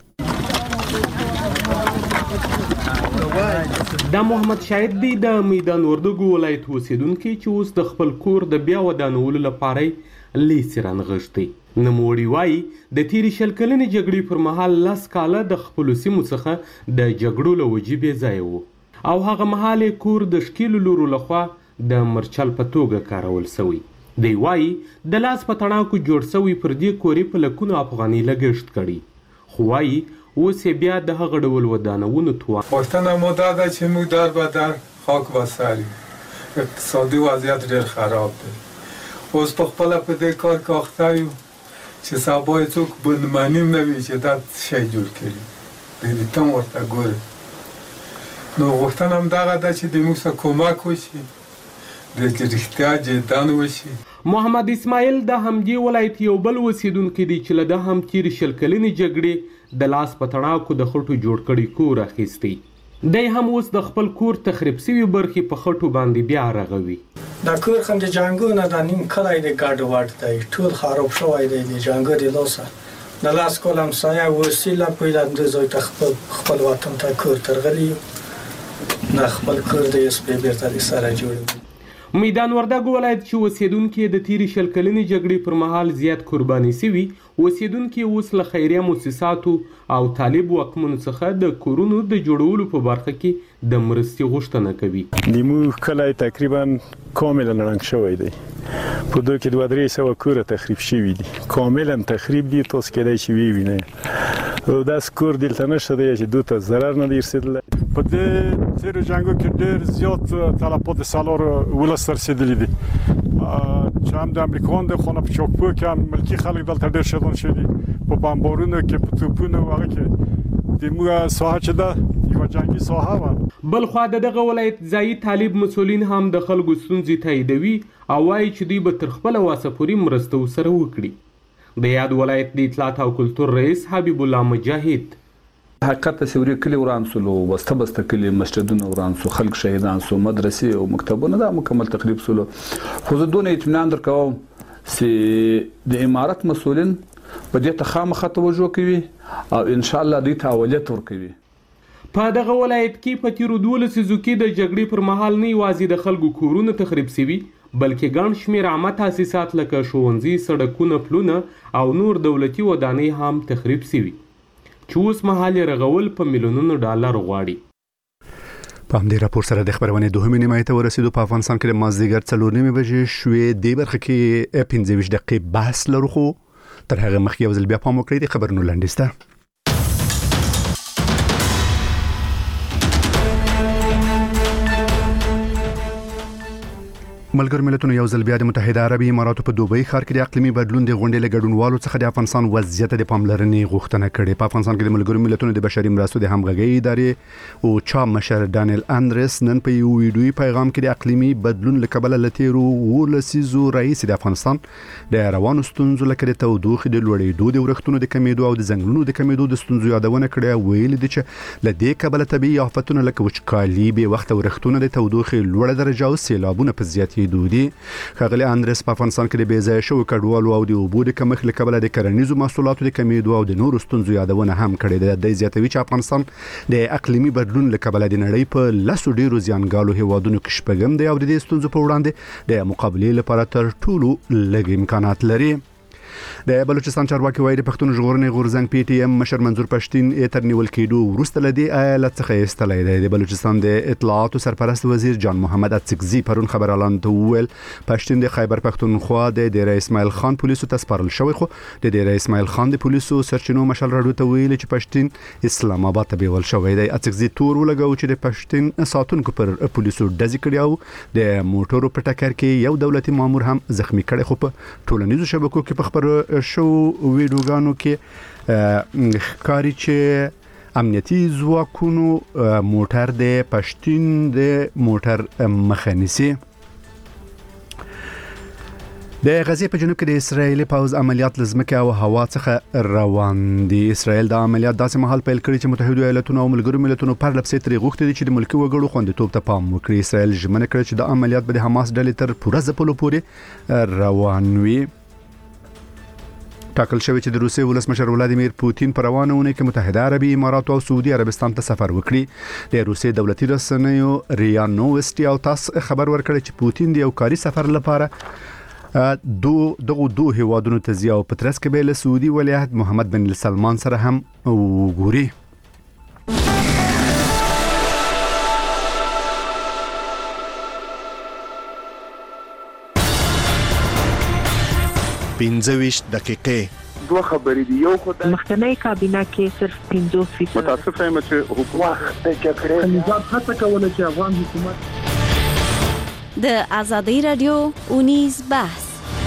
دا محمد شاهد دی د میدان وردګو ولایت اوسیدونکي چې اوس د خپل کور د بیا ودانولو لپاره لیسې رانغښتي. نوموړي وایي د تیرې 20 کلنې جګړې پر مهال 10 کاله د خپلو سیمو څخه د جګړو له وجې بې ځایه وو او هغه مهال یې کور د ښکېلو لورو لخوا د مرچل په توګه کارول شوی. دی وایي د لاس په تڼاکو جوړ شوی پر دې کور یې په لکونو افغانۍ لګښت کړي خو وایي اوس بیا د هغه ډول ودانونو توان پښتنه مو دا ده چې موږ در به در خاک وساري. اقتصادي وضعیت ډېر خراب دی. اوس په خپله په دې کار کې اخته یو چې سبا یې څوک بندمني نه وي چې دا شی جوړ کړي. دې ته ورته ګوري. نو غوښتنه هم دغه ده چې د موږ سره کومک وشي د رښتیا جدان وشي. محمد اسماعیل د همدې ولایت یو بل اوسیدونکی دی چې له ده هم تیرې 20 کلنې جګړې د لاس په تڼاکو د خټو جوړ کړي کور اخیستی. دی هم اوس د خپل کور تخریب شوي برخې په خټو باندې بیا رغوي. دا کور هم د جنګونو د نیم کلی د ګډ وډ دی. ټول خراب شوی دی د جنګ د لاسه. د لاس کول همسایه وسیله پیدا د ځای ته خپل وطن ته کور ترغلي نه خپل کور د اس پی بیرته د سره جوړوي. میدان وردګو ولایت چې اوسیدونکي د تیرې 20 کلنې جګړې پر مهال زیات قرباني شوي اوسیدونکي اوس له خیریه مؤسساتو او طالب واکمنو څخه د کورونو د جوړولو په برخه کې د مرستې غوښتنه کوي. زموږ کلی تقریبا کاملا رنګ شوی دی. په دوی کې 200 کور تخریب شوي دي. کاملا تخریب دي. تاسو کېدای شي وینئ او دا کور دلته نشته دی چې دوی ته ضرر نه دی رسیدلی. په دې تیر جنگو کې ډېر زیات طلبات سالار ولس رسیدلی دي چې هم د امریکایانو د خونه په چوکپو کې هم ملکی خلک دلته ډېر شدون شدي په بمبارونو کې په توپونو هغه کې د موږ ساحه چې ده یو جنگي ساحه و. بل خو دغه ولایت ځایي طالب مسولین هم د خلکو ستونزې تاییدوي او وایي چې دوی به تر خپل واسه پورې مرسته سره وکړي. د یاد ولایت د اطلاعات او کلتور رئیس حبیب الله مجاهد حقیقت سوري کلی وران سولو وسته کلی مسجدونه وران سو خلک شهیدان سو مدرسې او مکتبونه دا مکمل تقریب سولو. خو زه دونه اطمینان درکوم چې د امارت مسولین په دې ته خامخا توجه کوي او ان شاء الله دوی ته اولویت ورکوي. په دغه ولایت کې په تیرو 12 لسیزو کې د جګړې پر مهال نه یوازې د خلکو کورونه تخریب شوي بلکې ګڼ شمېر عامه تاسیسات لکه ښوونځي، سړکونه، پلونه او نور دولتي ودانۍ هم تخریب شوي چې اوس مهال یې رغول په میلیونونو ډالر غواړي. په همدې راپور سره د خبرونې دوهمې نیمایي ته ورسېدو. په افغانستان کې د مازدیګر 4:30 بجې شوې. دې برخه کې 15 دقیقې بحث لرو، خو تر هغه مخکې یو ځل بیا پام وکړئ د خبرونو لنډیسته. ملګرو ملتونو یو ځل بیا د متحده عربي اماراتو په دوبۍ ښار کې د اقلیمي بدلون د غونډې له ګډونوالو څخه د افغانستان وضعیت د پاملرنې غوښتنه کړې. په افغانستان کې د ملګرو ملتونو د بشري مرستو د همغږي ادارې او چا مشر ډانیل اندرس نن په یو ویډیوي پیغام کې د اقلیمي بدلون له کبله لتیرو ولسیزو رئیس د افغانستان د روانو ستونزو لکه د تودوخې د لوړېدو، د ورښتونو د کمیدو او د ځنګلونو د کمیدو د ستونزو یادونه کړې. ویل دي چې له دې کبله طبیعي آفتونه لکه وچکالي، بې وخته ورښتونه، د تودوخې لوړه درجه او سیلابونه په زیاتېدو دي. ښاغلي اندرس په افغانستان کې د بې ځایه شویو کډوالو او د اوبو د کمښت له کبله د کرنیزو محصولاتو د کمیدو او د نورو ستونزو یادونه هم کړې ده. د زیاتوي چې افغانستان د اقلیمي بدلون له کبله د نړۍ په لسو ډیرو زیانګالو هیوادونو کې شپږم دی او د دې ستونزو په وړاندې د مقابلې لپاره تر ټولو لږ امکانات لري. د بلوچستان چارواکي وایي د پښتون ژغورنې غورځنګ پی ټی ایم مشر منظور پښتين تر نیول کېدو وروسته لدی ایالت څخه ایستلی دی. د بلوچستان د اطلاعاتو سرپرست وزیر جان محمد اڅکزي پرون خبرالان ته وویل پښتين د خیبر پښتونخوا د ډیر اسماعیل خان پولیسو ته سپارل شوی، خو د ډیر اسماعیل خان د پولیسو سرچینو مشال راډیو ته ویل چې پښتين اسلام آباد ته بیول شوی دی. اڅکزي تور ولګاو چې د پښتين ساتونکو پر پولیسو ډزې کړي او د موټرو په ټکر کې یو دولتي مامور هم زخمی کړي، خو په ټولنیزو شبکو کې په خبر شو ویډیوګانو کې ښکاري چې امنیتي ځواکونو موټر د پښتين د موټر مخه نیسي. د غزې په جنوب کې د اسرایل پوځ عملیات لزمکه او هوا څخه روان دي. اسرایل د عملیات داسې مهال پیل کړی چې متحده ایالاتونو او ملګرو ملتونو پر لپسې ترې غوښتي دي چې د ملکي وګړو خوندیتوب ته پام وکړي. اسرایل ژمنه کړې چې د عملیات به د حماس ډلې تر پوره ځپلو پورې روان وي. ټاکل شوی چې د روسیې ولسمشر ولادیمیر پوتین په روانه اونۍ کې متحده عربي امارات او سعودي عربستان ته سفر وکړي. د روسیې دولتي رسنیو ریا نووسټي او تاس خبر ورکړی چې پوتین د یو کاري سفر لپاره دغه هیوادونو ته ځي او په ترڅ کې به له سعودي ولیعهد محمد بن سلمان سره هم وګوري. پنځه دقیقې دوه خبرې دي. یو خو د مخکنی کابینه کې صرف 50% متاسفه یم چې حکومت د جګړې نظام هڅه کوله چې افغان حکومت د ازادي رادیو اونیز بحث.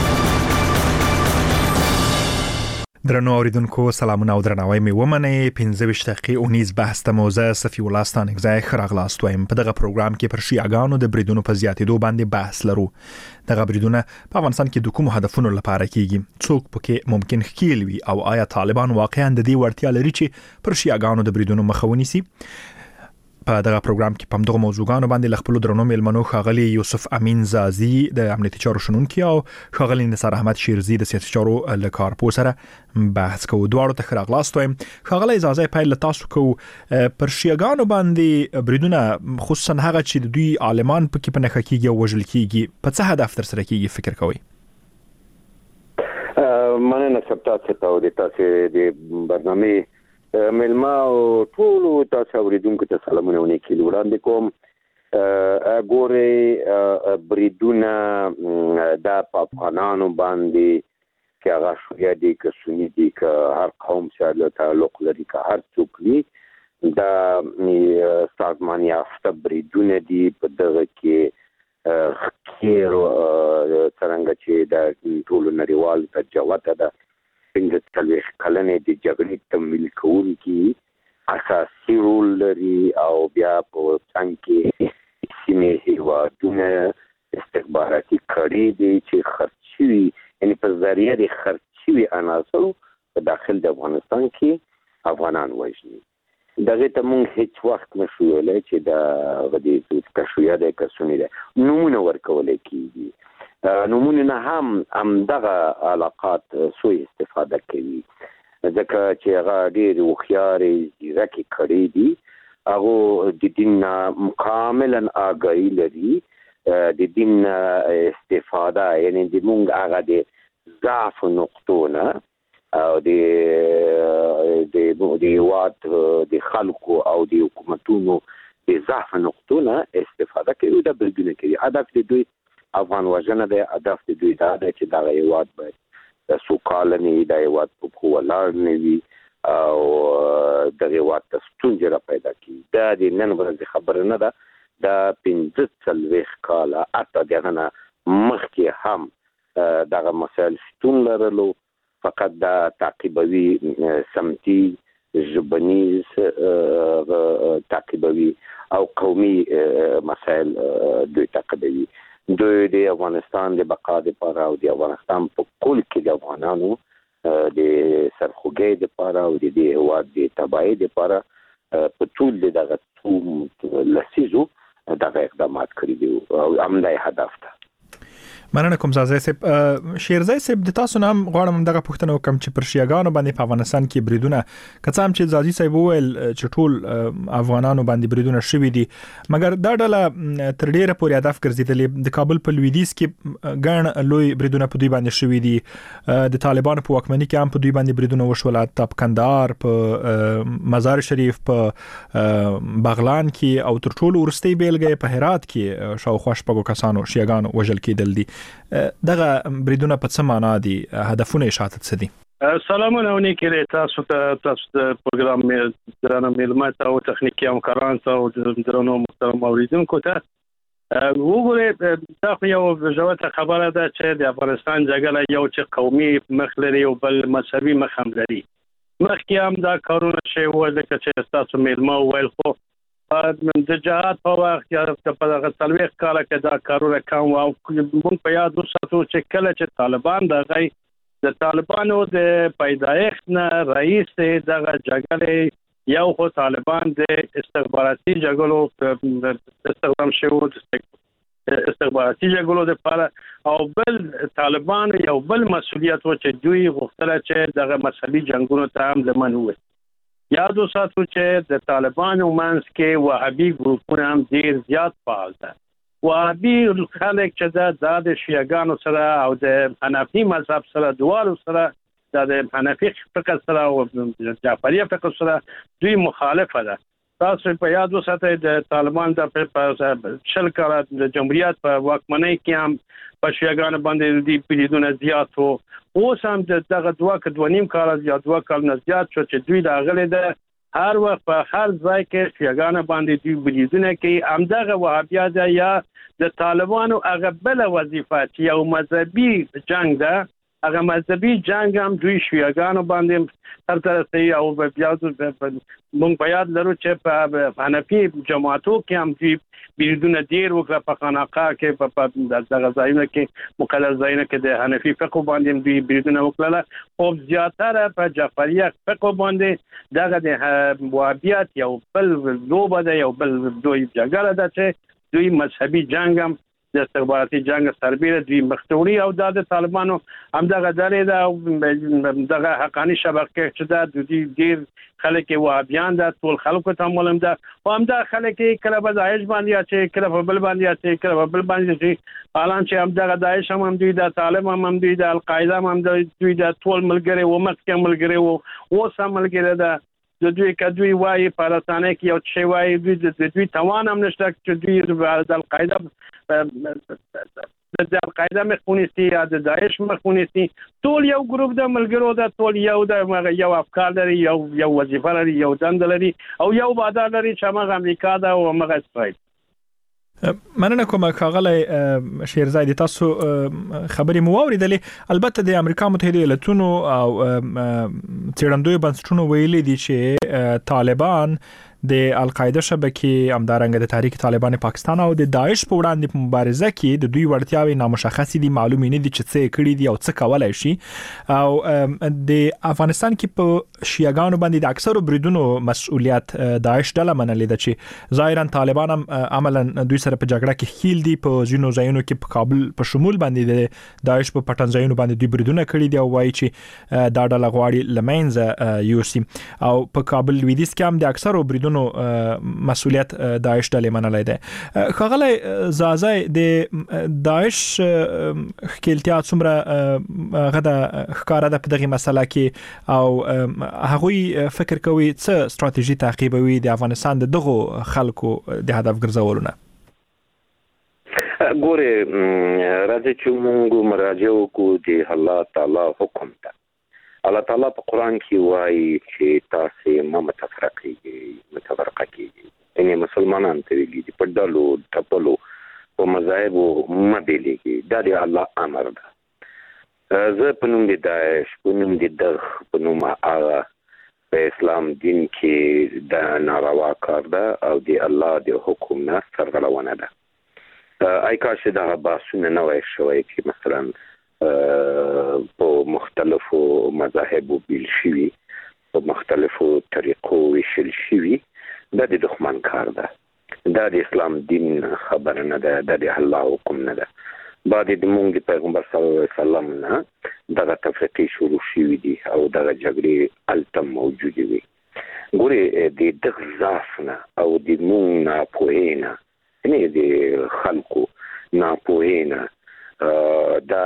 درنو اوریدونکو سلامونه او درناوی می ومنئ. 15 دقیقې اونیز بحث ته موزه صفی الله ستانګزای خراغلاست وایم. په دغه پروګرام کې پر شیعاګانو د بریدونو په زیاتېدو باندې بحث لرو. دغه بریدونه په افغانستان کې د کوم هدفونو لپاره کیږي، څوک پکې ممکن ښکیل وي او آیا طالبان واقعا د دې وړتیا لري چې پر شیعاګانو د بریدونو مخه ونیسي. په دغه پروګرام کې په دغه موضوعاتو باندې خپل درنو میلمنو ښاغلي یوسف امین زازي د امنیتي چارو شنونکي او ښاغلي نثار احمد شیرزي د سیاسي چارو لکارپو سره بحث کوو. دواړو ته خراغلاست وایم. ښاغلي زازي پیل تاسو کو پر شیعاګانو باندې بریدونه خصوصا هغه چې د دوی عالمان پکې په نخښه کېږي او وژل کېږي، په څه هدف تر سره کېږي فکر کوئ؟ مننه سپتاسو ته د تاسو د برنامه ملما او ټول تاسو اوریدونکو ته سلامونه ونکړي. وړاندې کوم ګوره بریدونه د افغانانو باندې کې هغه شویا دي که سنی دي که هر قوم سره تعلق لري که هر څوک وي، دا سازمان یافته بریدونه دي. په دغه کې خیر څنګه چې د ټول نړیوال تجربه ده څنګه تلويخ کلنې د جګړې تمویل کوونکي اساسي رول لري او بیا په څنګه کې سیمه هیوادونه استخباراتي کړي دي چې خرچوي، یعنی په ذریعہ د خرچوي عناصر په داخل د افغانستان کې افغانان وژني. دغه ته مونږ هیڅ وخت نشو ویلای چې دا غدي کشویا د کسونی ده نمونه ورکول کیږي. نمونه نه هم دغه علاقات سوء استفاده کوي ځکه چې هغه ډېر هوښیارې ځیرکې کړي دي هغه د دین کاملا آگاهي لري د دین استفاده یعنی د مونږ هغه د ضعف نقطونه او د هیواد د خلکو او د حکومتونو د ضعف نقطونه استفاده کوي د بریدونه کوي. هدف د دوی افغان وژنه دی، هدف د دوی دا دی چې دغه هیواد باید سوکاله نه وي، د هیواد په پښو ولاړ نه وي او دغه هیواد ته ستونزې را پیدا کړي. دا د نن ورځې خبره نه ده، دا 45 کاله حتی دغه نه مخکې هم دغه مسایل شتون لرلو، فقط دا تعقیبوي سمتي ژبنیز تعقیبوي او قومي مسایل دوی تعقیبوي. دوی د افغانستان د بقا لپاره او د افغانستان په کل کې د افغانانو د سرخوږۍ لپاره او د هیواد د تباهۍ لپاره په ټول دغه لسیزو دغه اقدامات کړي دي او همدا هدف ده. مننه کوم زازای صاحب. شیرزای صاحب د تاسو نام غواړم دغه پوښتنه وکم چې پر شیعاګانو باندې په افغانستان کې بریدونه کڅام چې زازي صاحب وویل چې ټول افغانانو باندې بریدونه شوي دي، مګر دا ډله تر ډیره پورې هدف ګرځیدلې. د کابل په لویدیځ کې ګڼ لوی بریدونه په دوی باندې شوي دي، د طالبانو په واکمنۍ کې هم په دوی باندې بریدونه وشول، په کندهار، په مزار شریف، په بغلان کې او تر ټولو وروستۍ بیلګه په هرات کې شاوخوا شپږو کسانو شیعاګانو وژل کېدل دي. دغه بریدونه په څه معنا دي؟ هدفونه یې شاته څه دي؟ سلامونه او نیکي تاسو ته، تاسو د پروګرام درانه ملمت او تخنیکی همکاران ته او درنو محترم اوریدونکو ته. وګورئ دا یو ژوره خبره ده چې د افغانستان جګړه یو چې قومي مخ لري او بل مذهبي مخ هم لري. مخکې هم دا کارونه شوي وو ځکه چې تاسو ملما وویل، خو د جهاد په وخت کې په دغه 40 کاله کې دا کارونه کم وو. موږ په یاد وساتو چې کله چې طالبان د طالبانو د پیدایښت نه رئیس دغه جګړې یو خو طالبان د استخباراتي جګړو استخدام شوی استخباراتي جګړو لپاره، او بل طالبان یو بل مسؤلیت و چې دوی غوښتل چې دغه مذهبي جنگونو ته هم لمن وي. یاد وساتو چې د طالبانو منځ کې وهابي ګروپونه هم ډیر زیات فعال دي. وهابي خلک چې د شیعاګانو سره او د حنفي مذهب سره دوالو سره د حنفي فقه سره او جعفری فقه سره دوی مخالفه ده. تاسو په یاد وساتئ د طالبان د 40 کاله د جمهوریت په واکمنۍ کې هم په شیعاګانو باندې د بریدونه زیات وو. اوس هم دغه 2.5 کاله یا 2 کاله زیات شو چې دوی د اغلې د هر وخت په هر ځای کې شیعاګانو باندې دوی بریدونه کوي. همدغه وهابیت یا د طالبانو هغه بل وظیفه چې یو مذهبي جنگ ده، هغه مذهبي جنگ هم دوی شیعاګانو باندې تر ترسي او بیا موږ په یاد لرو چې په حنفي جماعتو کې هم دوی بریدونه ډیر وکړه. په خانقاه کې په دغه ځایونو کې مقدس ځایونو کې د حنفي فقه باندې دوی بریدونه وکړه، او زیاتره په جعفریه فقه باندې دغه د وهابیت یو بل لوبه ده، یو بل دوی جګړه ده چې دوی مذهبي جنگ هم د استخباراتي جنگ سربېره دوی مختوري او د طالبانو همدغه ډلې ده. دغه حقاني شبکه چې د دوی ډیر خلک وهابیان ده، ټول خلکو ته معلوم ده، او همدا خلک کله به داعش باندې چې کله په بل باندې چې کله په بل باندې چې حالان چې همدغه داعش هم دوی د طالب هم دوی د القاعده هم دوی د ټول ملګری و مخکې ملګری و اوس هم ملګری ده. د دوی کدوی وایي په رسانه کې یو څه وایي د دوی توان هم نشته چې دوی د القاعده د القاعده مخونیسي یا د داعش مخونیسي، ټول یو ګروپ د ملګرو ده، ټول یو افکار لري، یو وظیفه لري، یو دند لري او یو بادار لري چې هغه امریکا ده او هغه اسرائیل. مننه کوم ښاغلی شیرزای، تاسو خبرې مو واوریدلې. البته د امریکا متحده ایالاتونو او څېړندوی بنسټونو ویلي دي چې طالبان د القاعده شبکې همدارنګه د تحریک طالبان پاکستان او د داعش په وړاندې په مبارزه کې د دوی وړتیاوې نامشخص دي، معلوم نه دي چې څه کړی دي او څه کولای شي. او د افغانستان کې په شیعاګانو باندې د اکثرو بریدونو مسؤلیت داعش ډله منلې ده چې ظاهرا طالبان هم عملاً دوی سره په جګړه کې خیل دي. په ځینو ځایونو کې په کابل په شمول باندې د داعش په پټن ځایونو باندې دوی بریدونه کړي دي او وایي چې دا ډله غواړي لمنځه یوسي. او په کابل لویدیځ کې هم د اکثرو بریدونو مسؤلیت داعش ډلې منلې ده. ښاغلی زازای د داعش خپلتیا څومره غدا ښکارا ده په دغه مسله کې او هغوی فکر کوي څه ستراتیژي تعقیبوي د افغانستان د دغو خلکو د هدف ګرځولونه؟ ګوره راځي چې موږ مراجعه وکړو د الله تعالی حکم ته. الله تعالی په قران کې وایي چې تاسو ما متفرقه کیږي، یعنی مسلمانان ته ویلي دي په ډلو ټپلو په مذاهب مبليږي. دا د الله امر ده. زه په نوم د داعش په نوم د دغ په نوم هغه په اسلام دین کې د ناروا کار ده او د الله د حکم نه سرغړونه ده. ای کاش دا باسونه نه وای شوی چې مثلا په مختلفو مذاهبو بیل شوي، په مختلفو طریقو ویشل شوي. دا د دښمن کار ده، دا د اسلام دین خبره نه ده، دا د الله حکم نه ده. بعد د موږ د پیغمبر صلی الله علیه وسلم نه دغه تفریقې شروع شوي دي او دغه جګړې التم موجودې وي. ګورې د دغه ضعف نه او د موږ ناپوهۍ نه، یعنی د خلکو ناپوهینا دا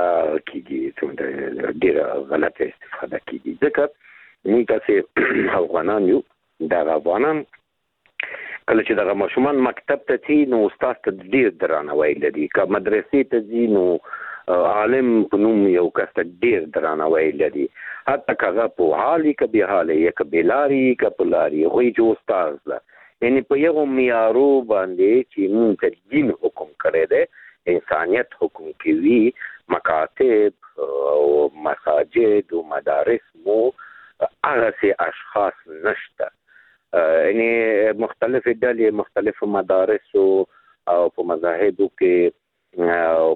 کیږي ډیره غلطه استفاده کیږي. ځکه موږ تاسو افغانان یو، دا افغانان کله چې دغه ماشومان مکتب ته ځي نو استاد ته ډیر درناوی لري، که مدرسې ته ځي نو عالم په نوم یو کس ته ډیر درناوی لري، حتی که هغه په حالي که به حالي یا که بلاري که پلاري هغوی چې استاد ده. یعنی په یو معیارو باندې چې موږ ته دین حکم کړی دی، انسانیت حکم کوي، مکاتب او مساجد او مدارس مو هغه سي اشخاص نشته. یعنی مختلف ډلې مختلف مدارس او په مذاهبو کې او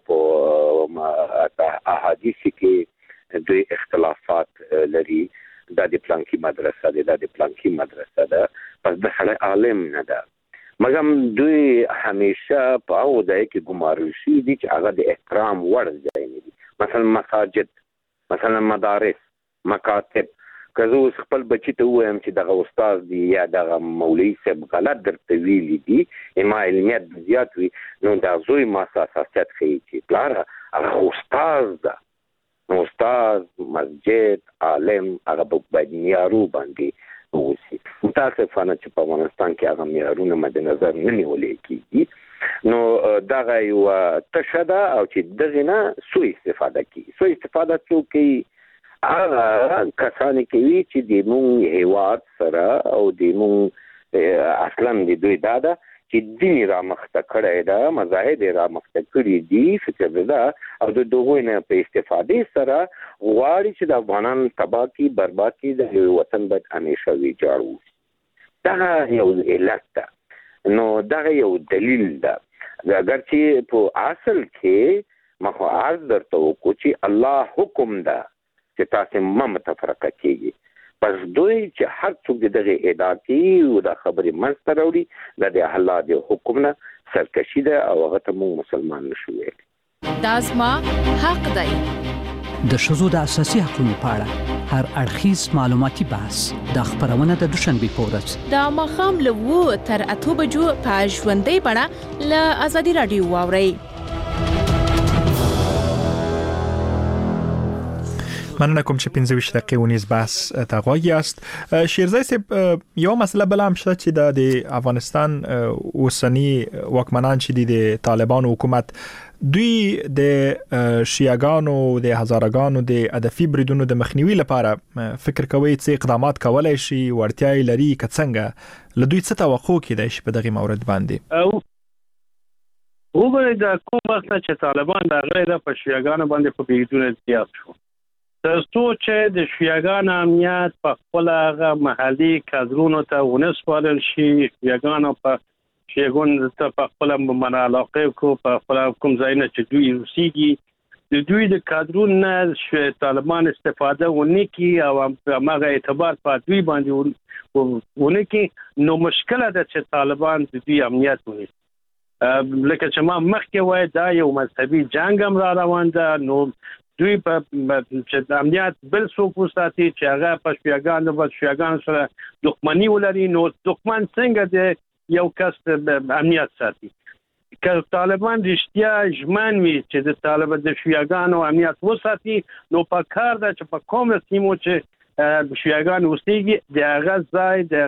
په احادیث کې دوی اختلافات لري. دا د پلانکی مدرسه ده، دا د پلانکی مدرسه ده، پس د سړی عالم نه ده. مګم دوی همیشه په هغو ځای کې ګمارل شوي دي چې هغه د احترام وړ ځای نه دي. مثلا مساجد، مثلا مدارس، مکاتب. که زه اوس خپل بچي ته ووایم چې دغه استاد دی یا دغه مولوي صاحب غلط درته ویلي دي، ما علمیت زیات وي، نو دا زوی ما حساسیت ښیي چې پلاره هغه استاد ده. نو استاد، مسجد، عالم هغه باید معیارو باندې اوسي. متاسفانه چې په افغانستان کې هغه معیارونه مد نظر نه نیولې کېږي. نو دغه یوه تشه ده او چې دغې نه سوء استفاده کېږي. سوء استفاده څوک کوي؟ هغه کسانې کوي چې د مونږ هیواد سره او د مونږ اصلا د دوی دا ده چې دین رامخته کړی ده، مذاهب رامخته کړي دي، فکر ده او د دغوی نه په استفادې سره غواړي چې د افغانان تباه کړي، برباد کړي، د وطن باید همیشه ویجاړ وشي. دغه یو علت ده. نو دغه یو دلیل ده. اگر چې په اصل کې ما خو عرض درته وکړو چې الله حکم ده چې تاسو متفرقه کیږي. پس دوی چې هر څوک دغه ادعا کوي او د خبرې منځته راوړي، د الله د حکم نه سرکشي ده او هغه ته موږ مسلمان نشو ویلی. دا زما حق دی. د ښځو د اساسي حقوقو په اړه هر اړخیز معلوماتي بحث د خبرونه د دوشنبه په ورځ د ماښام له 2 تر 8 بجو په ژوندۍ بڼه له ازادي رادیو واورئ. مننه کوم چې 15 دقیقې ونیز بحث ته غوږی است. شیرزای صاحب، یو مسله بل هم شته چې د افغانستان اوسنی واکمنان چې د طالبان حکومت دوی د شیعاګانو د هزارګانو د هدفي بریدونو د مخنیوي لپاره فکر کوي چې اقدامات کولای شي، ورتیاي لري، که څنګه له دوی څه توقع کیدای شي په دغه مورد باندې؟ وګورئ د کوم وخت چې طالبان د غیر په شیعاګانو باندې په بریدونه زیات شو، ترڅو چې د شیعاګانو امنیت په خپل هغه محلي کادرونو ته ونسپارل شي، شیعاګانو په شیعاګانو ته په خپل منالاقه کو په خپل کوم ځایونه چې دوی اوسېږي د دوی د کادرونو نه طالبان استفاده ونه کی او هغه اعتبار په دوی باندې ونه کی، نو مشکله ده چې طالبان د دوی امنیت ونیسي. لکه چې ما مخکې وای دا یو مذهبي جنگ هم را روان ده، نو دوی په چې امنیت بل څوک وساتي چې هغه په شیعاګانو سره دښمني ولري، نو دښمن څنګه د یو کس امنیت ساتي؟ که طالبان رښتیا ژمن وي چې د طالبان د شیعاګانو امنیت وساتي، نو په کار ده چې په کوم سیمو چې شیعاګان اوسېږي د هغه ځای د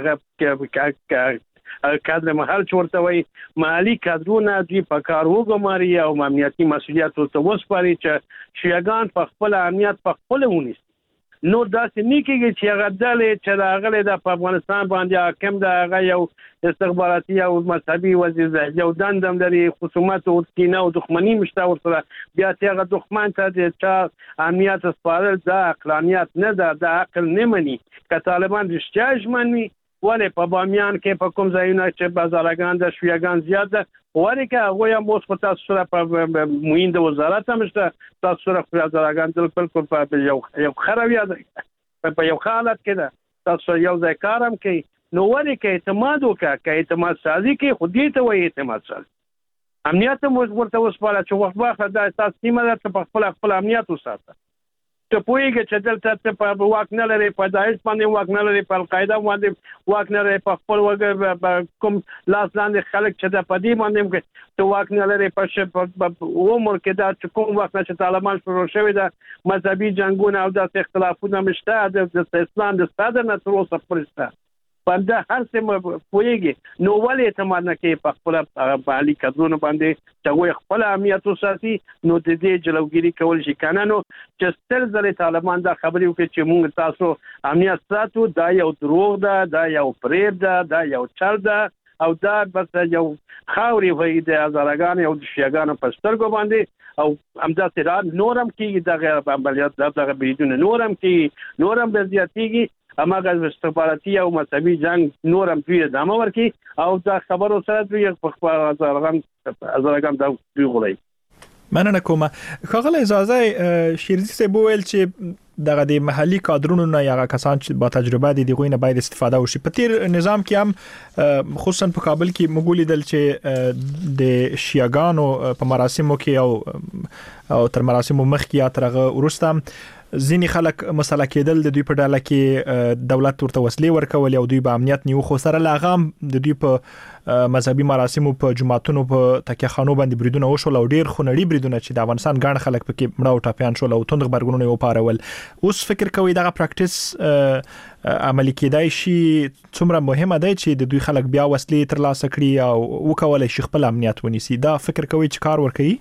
هغه کادر محل چورته وي محلي کادرونه دوی په کار وګماري او امنیتي مسؤلیت ورته وسپاري چې شیعاګان په خپل امنیت په خپل ونیسي. نو داسې نه کېږي چې هغه ډلې چې راغلي ده په افغانستان باندې حاکم ده، هغه یو استخباراتي او مذهبي وزیر ده، یو دنده هم لري، خصومت او کینه او دښمني مشته ورسره، بیا چې هغه دښمن ته د چا امنیت سپارل دا عقلانیت نه ده، دا عقل نه مني. که طالبان رښتیا ژمن وي ولې په بامیان کې په کوم ځایونه چې بازارګان د شیعاګان زیات ده ولې که هغوی هم اوس په تاسو سره په معین د وزارت هم شته، تاسو سره بازارګان بالکل په یو ښه رویه ده، په یو ښه حالت کې ده، تاسو سره یو ځای کار هم کوي، نو ولې که اعتماد وکړه، که اعتماد سازي کوي خو دې ته وایي اعتماد سازي. امنیت هم ورته وسپاره چې وخت واخله دا ستاسو سیمه ده، ته په خپل امنیت وساته. ته پوهېږې چې دلته ته په واک نه لرې، په داعش باندې واک نه لرې، په القاعده باندې واک نه لرې، په خپل وګړي کوم لاس لاندې خلک چې د په دې باندې ته واک نه لرې، په عمر کې دا چې کوم وخت نه چې طالبان شروع شوي ده مذهبي جنګونه او داسې اختلافونه هم شته د اسلام د ساده نه تر اوسه پورې شته، په همدا هر څه پوهېږي، نو ولې اعتماد نه کوي په خپله محلي کادرونو باندې چې هغوی خپل امنیت وساتي؟ نو د دې جلوګیري کول شي که نه، نو چې ستر ځلې طالبان دا خبرې وکړي چې موږ تاسو امنیت ساتو، دا یو دروغ ده، دا یو فریب ده، دا یو چل ده، او دا بس یو خاورې وایي د هزارګانو او د شیعاګانو په سترګو باندې، او همداسې نور هم کېږي دغه عملیات، دغه بریدونه نور هم کېږي، نور هم زیاتېږي، هماغه استخباراتي او مذهبي جنگ نور هم دوی ادامه ورکړي او دا خبرو سره دوی په خپل هزارګان دا دوی غولي. مننه کوم. ښاغلی اجازه شیرزي صاحب ویل چې دغه د محلي کادرونو نه یا کسان چې با تجربه دي دغه نه باید استفاده وشي. په تیر نظام کې هم خصوصا په کابل کې مګولې دل چې د شیعاګانو په مراسمو کې او تر مراسمو مخکې یا ترغه ورسته ځینی خلک مسله کېدل د دوی په ډاله کې دولت ورته وسلې ورکول او دوی به امنیت نیو، خو سره لاغام د دوی په مذهبي مراسمو په جماعتونو په تکیهخانو باندې بریدونه وشول او ډیر خونړي بریدونه چې د افغانستان ګڼ خلک پکې مړه او ټاپیان شول او توند خبرګونونه یې وپارول. اوس فکر کوي دغه پریکټیس عملي کېدای شي څومره مهمه ده چې د دوی خلک بیا وسلې ترلاسه کړي او وکولای شي خپل امنیت ونیسي؟ دا فکر کوي چې کار ورکوي؟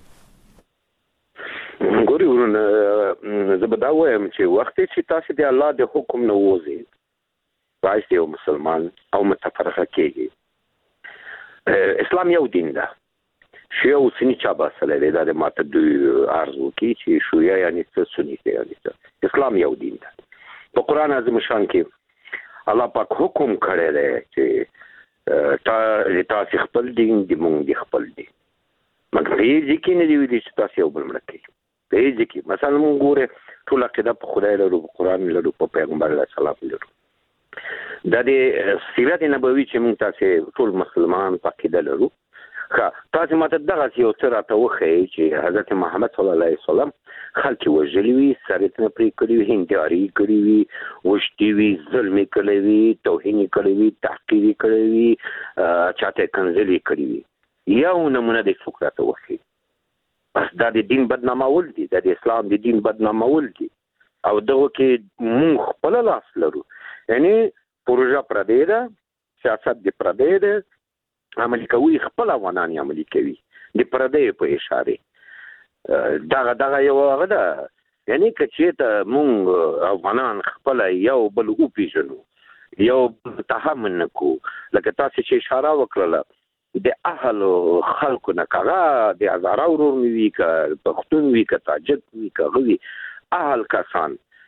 ګوري ورونه زه به دا وایم چې وخت چې تاسو د الله د حکم نه وځئ راشي یو مسلمان او متفرقه کېږي. اسلام یو دین ده، شیعه او سنی چا باسل دی دا ماته دوی ارزو کې چې شیعه یعنی څه سنی یعنی څه، اسلام یو دین ده. په قران عظیم شان کې الله پاک حکم کړی دی چې تاسو خپل دین دی مونږ دی خپل دین، مګر یې ځکه نه دی ویلي چې تاسو یو بل مړ کړئ. په دې کې مثلا موږ ګوره ټول عقیده په خدای لرو، په قران لرو، په پیغمبر علیه السلام لرو. د دې سیرت نبوي چې موږ تاسو ټول مسلمان په عقیده لرو. تاسو ماته دغه یو څه راته وښیئ چې حضرت محمد صلی الله علیه وسلم خلک وژلي وي، سرتونه پرې کړي وي، هنداري کړي وي، وشتي وي، ظلم کړی وي، توهین کړی وي، تحقیر کړی وي، چاته کنځلي کړی وي. یو نمونه د څوک راته وښیئ. بس دا د دین بدنامول دي، دا د اسلام د دین بدنامول دي، او دغه کې مونږ خپل لاس لرو. یعنی پروژه پردې ده، سیاست د پردې ده، عملي کوي خپل افغانان عملي کوي د پردې په اشاره. دغه یو هغه ده، یعنی که چېرته مونږ افغانان خپل یو بل وپېژنو، یو تحمل نه کوو، لکه تاسو چې اشاره وکړله د اهل خلکو نه کاغه د هزاره ورور وی که پښتون وی که تاجک وی که غوی اهل کسان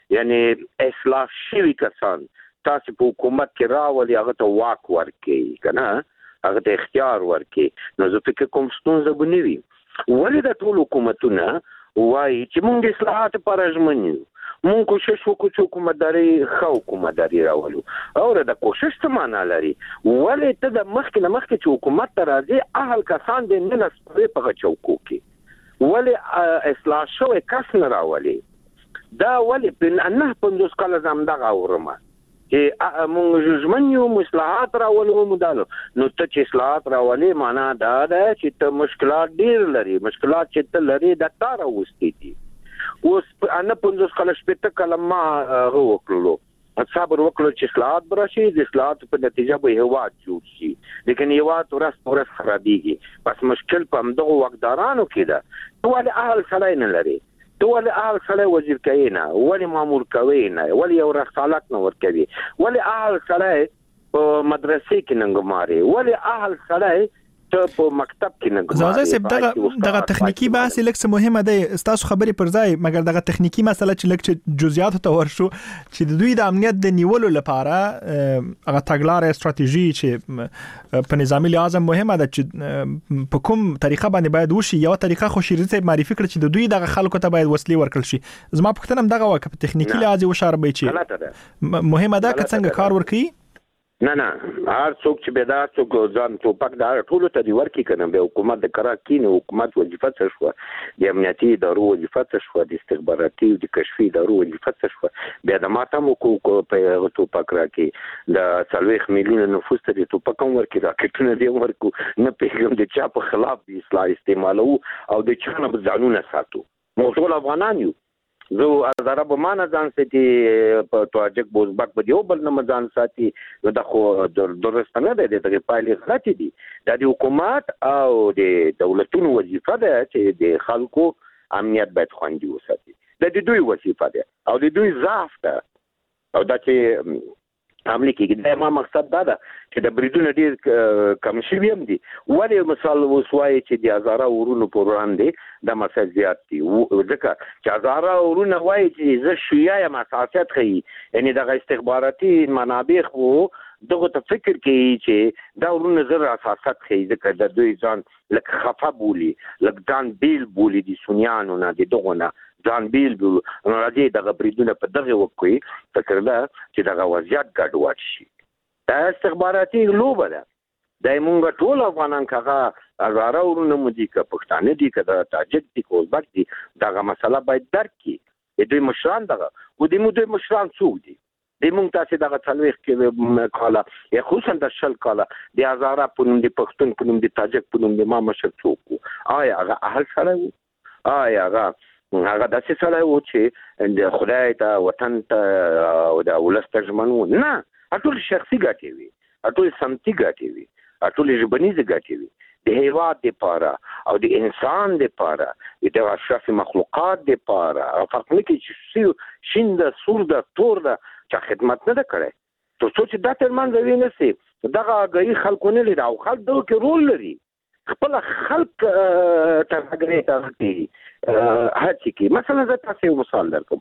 یعنی اصلاح شوی کسان تاسو په حکومت کې راولي هغه ته واک ورکړي کنه هغه ته اختیار ورکړي نو زه فکر کوم ستونزه به نه وي ولې د ټول حکومتونه وایي چې موږ اصلاحات پر ژمن یو مونږ کوشش وکړو چې حکومتداري ښه حکومتداري راولو او د کوشش څه معنا لري ولې ته د مخکې چې حکومت ته راځي اهل کسان د نه نسبې په چوکو کې ولې اصلاح شوی کس نه راولي دا ولې په نه 50 کال زمدغه اورمه چې مونږ ژمن یو اصلاحات راولو مدالو نو ته چې اصلاحات راولي معنا دا ده چې ته مشکلات ډیر لري مشکلات چې ته لري د تار اوستي دي اوس انا 50 کال شپته کلمه وکړلو صبر وکړو چې اصلاحات براشي د اصلاحات په نتیجه به هوا جوړ شي لیکن هوا ورځ خرابيږي بس مشکل په همدغه وقدارانو کې ده ټول اهل سړی نه لري ټول اهل سړی وزیر کینا ولی مامور کوینا ولی یو رخصالت نه ور کوي ولی اهل سړی په مدرسې کې ننګماري ولی اهل سړی ته په مکتب کې نه زازه سب دغه تخنیکی بحث لکه مهمه ده تاسو خبرې پر ځای مګر دغه تخنیکی مسله چې لکه جزئیات ته ورشو چې د دوی د امنیت د نیولو لپاره هغه تګلارې استراتیژي چې په نظامی لحاظ مهمه ده چې په کوم طریقه باندې باید وشي یو طریقه خو شیرین صاحب معرفي کړ چې د دوی دغه خلکو ته باید وسلې ورکړل شي زما پوښتنه دغه وکړه په تخنیکی لحاظ وشاربې چې مهمه ده که څنګه کار ورکړي نه هر څوک چې به دا څوک ځان ټوپک دا ټول ته دی ورکی کنه به حکومت د قرار کینه حکومت وظیفه څه شو د امنیتي ادارو وظیفه څه شو د استخباراتي او د کشفي ادارو وظیفه څه شو به د ماتم کو په ټوپک راکې د 40 میلیون نفوس ته ټوپک ورکی راکټونه دی ورکو نه پیغام د چا په خلاف د اصلاح استعمالو او د چانه ځانونه ساتو موضوع افغانان یو زه ازاره به مان ځان ساتي په توجک بوزبک به یو بل نه ځان ساتي نو دا خو درست نه دی د پایلې غلطي دي د حکومت او د دولتونو وظیفه ده چې د خلکو امنیت باید خوندي وساتي د دوی وظیفه ده او د دوی ضعف ده او دا چې عملی کې د ما مقصد دا ده چې د بریدونو ډیر کم شوی هم دي ولی مثال وسوای چې د هزاره ورونو پر وړاندې د مسل زیات دي ځکه چې هزاره ورونه وایي چې زه شیعه مساحت خي یعنی د استخباراتي منابع خو دغه ته فکر کوي چې دا ورونه زر اساسات خي ځکه د دوی ځان لکه خفه بولی لکه ځان بیل بولی دي سنیانو نه دي دغه نه ځان بیل نو راځي دغه بریدونه په دغه وکوي فکر دا چې دغه وضعیت ګډوډ شي دا استخباراتي لوبه ده د مونږ ټول افغانان کغه هزاره ورونه مودي که پښتانه دي که د تاجک دي کوزبک دي دغه مسله باید درک کړي د دوی مشران دغه و د دوی مشران څوک دي د مونږ تاسو دغه څلويخ کې کاله یا خصوصا د شل کاله د هزاره پونم د پښتون پونم د تاجک پونم د ما مشر څوک آیا هغه اهل سره آیا هغه داسې سره و چې د خدای ته وطن ته او د ولس ته ژمنو نه ټول شخصي ګټې وي ټول سمتي ګټې وي ټول ژبنیزه ګټې وي د هیواد لپاره او د انسان لپاره د اشرف مخلوقات لپاره فرق نه کوي چې شین د سور د تور د چا خدمت نه کړي ته څه چې دا ترمن زوی نه سي دغه غي خلکو نه لري او خلک دغه کې رول لري خپل خلق ترغړې ترتي هڅه کی مثلا زه تاسو یو مثال درکوم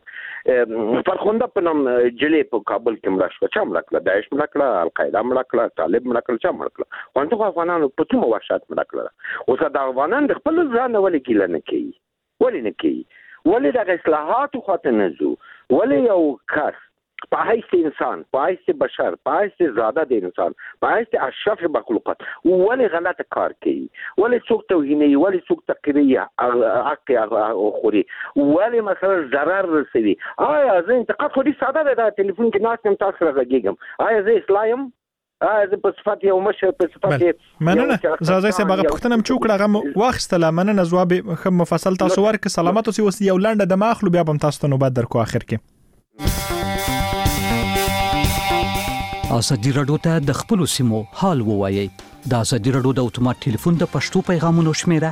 فرخنده په نوم جلې په کابل کې مړ شو چا مړ کړ داعش مړ کړ القاعده مړ کړ طالب مړ کړ چا مړ کړ وانته افغانانو په څومره وحشت مړ کړ اوس دا افغانان د خپل ځان ولې کېل نه کوي ولې نه کوي ولې د اصلاحات خو ته نه زو ولې یو کس په حیث انسان په حیث بشر په حیث زاده د انسان په حیث اشرف مخلوقات ولې غلط کار کوي ولې څوک توهیني ولې څوک تقریه حق خوري ولې مثلا ضرر رسوي آیا زه انتقاد خوري ساده ده ټلیفون کې ناس هم تاسو راغږم آیا زه اسلایم زه په صفات یو مشر په صفات مننه زازه سه بغه پختنم چوکړه غو واخستله مننه جواب خو مفصل تاسو ورک سلامات اوسئ وس یو لنډه د ماخلو بیا بم تاسو ته نوبت درکو اخر کې ازادي راډیو ته د خپل سیمو حال ووایي د ازادي راډیو د اتومات ټلیفون د پښتو پیغامونو شمیره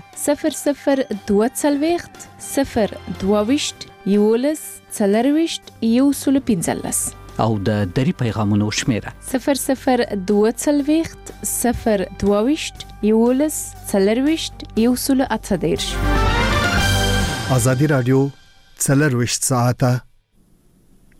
0022 022 یولس څلرويشت یو سل پنځلس او د دری پیغامونو شمیره 0022 022 یولس څلرويشت یو سل اتدیرش ازادي راډیو څلرويشت ساعته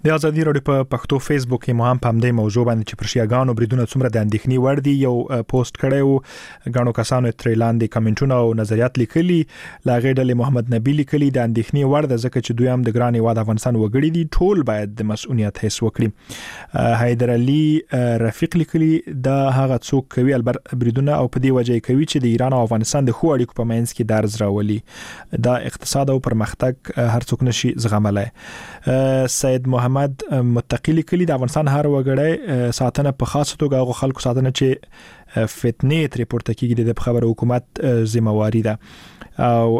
د ازادي رادیو په پښتو فیسبوک کې مو هم په همدې موضوع باندې چې پر شیعاګانو بریدونه څومره د اندېښنې وړ دي یو پوسټ کړی غاڼو کسانو ترې لاندې کمنټونه او نظریات لیکلي. لاغې ډلې محمد نبی لیکلي د اندېښنې وړ د ځکه چې دوی هم د ګران هیواد افغانستان وګړي دي، ټول باید د مسؤلیت حس وکړي. حیدر علي رفیق لیکلي دا هغه څوک کوي البته بریدونه او په دې وجه کوي چې د ایران او افغانستان د خو اړیکو په منځ کې درز راولي. دا اقتصاد او پرمختګ هر څوک نشي زغملای. سید محمد متقی لیکلي د افغانستان هر وګړی ساتنه په خاصه توګه هغه خلکو ساتنه چې فتنې ترې پورته کیږي د خبره حکومت ذمہواری ده. او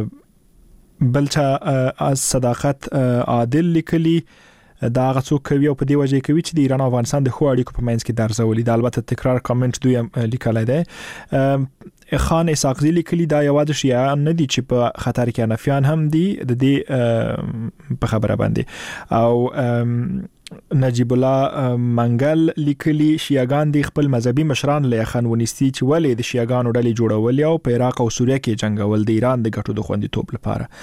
بلچا صداقت عادل لیکلي دا هغه څوک کوي او په دې وجه کوي چې د ایران او افغانستان د خو اړیکو په منځ کې درزولي. دا البته تکرار کامنټ دوی هم لیکلای دی. خان اسحاقزی لیکلي دا یوازې شیعه نه دي چې په خطر کې حنفیان هم دي د دې په خبره باندې. او نجیب الله منګل لیکلي شیعاګان د خپل مذهبي مشران له خان ونیسي چې ولې د شیعاګانو ډلې جوړول او په عراق او سوریه کې جنگول د ایران د ګټو د خوندیتوب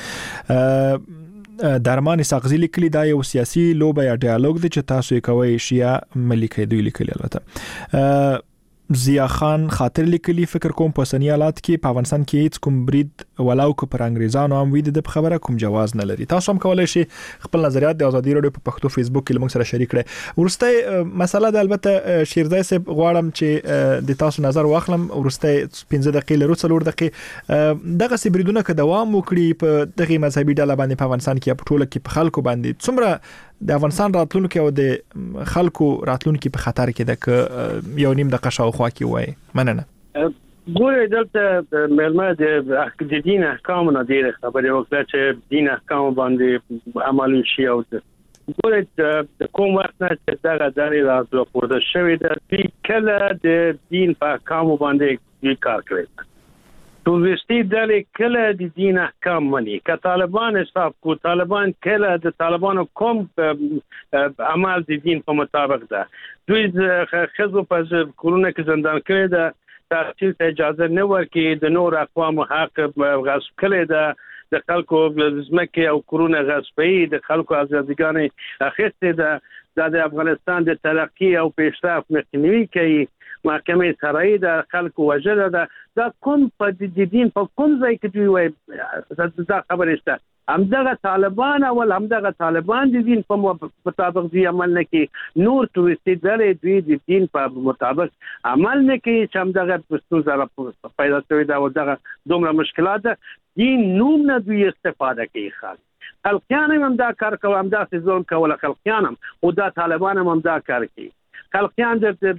لپاره. درمان اسحاقزی لیکلي دا یو سیاسي لوبه یا ډیالوګ دی چې تاسو یې کوي شیعه ملي دوی لیکلي. البته ضیا خان خاطر لیکلي فکر کوم په سنی حالات کې په افغانستان کې هیڅ کوم برید ولاو کو پر انګریزانو هم وید د خبره کوم جواز نه لري. تاسو هم کولای شئ خپل نظریات د ازادي رادیو په پښتو فیسبوک کې موږ سره شریک کړئ. ورسته مسله د البته شیرزای صاحب غواړم چې د تاسو نظر واخلم. ورسته 15 دقیقې لرو 4 دقیقې دغه سبریدونه که دوام وکړي په دغه مذهبي ډله باندې په افغانستان کې په ټوله کې په خلکو باندې څومره د افغانستان راتلونکي او د خلکو راتلونکي په خطر کې ده که یو نیم دقیقه شاوخوا کې وای. مننه. ګوره دلته ملما د دین احکام نه ډیر خبرې وکړه چې دین احکام باندې عمل شي. او ګوره د کوم وخت نه چې دا غوړي راځو شوی د کله د دین په احکام باندې کار کوي. ټولستي دلې کله د دین احکام مني. که طالبان حساب کو طالبان کله د طالبانو کوم عمل د دین په مطابق ده. دوی خزو په کورونه کې زندان کړي ده، تحصیل ته اجازه نه ورکړي، د نور اقوام حق غصب کړي ده، د خلکو ځمکې او کورونه غصبي، د خلکو ازادګانې اخیستې ده. دا د افغانستان د ترقی او پیشرفت مخنیوي کوي. محکمه شرعي د خلکو وجره ده. دا کوم په دین په کوم ځای کې دوی وایي دا خبره شته. همدغه طالبان او همدغه طالبان د دین په مطابق دی عمل نه کوي. نور توریستي ډلې دوی د دین په مطابق عمل نه کوي چې همدغه ستونزه پیدا شوې ده او دغه دومره مشکلات ده. دین نوم نه دوی استفاده کوي. خلقیان هم دا کار کوي، هم دا ظلم کوي خلقیان هم، او دا طالبان هم دا کار کوي. خلقیان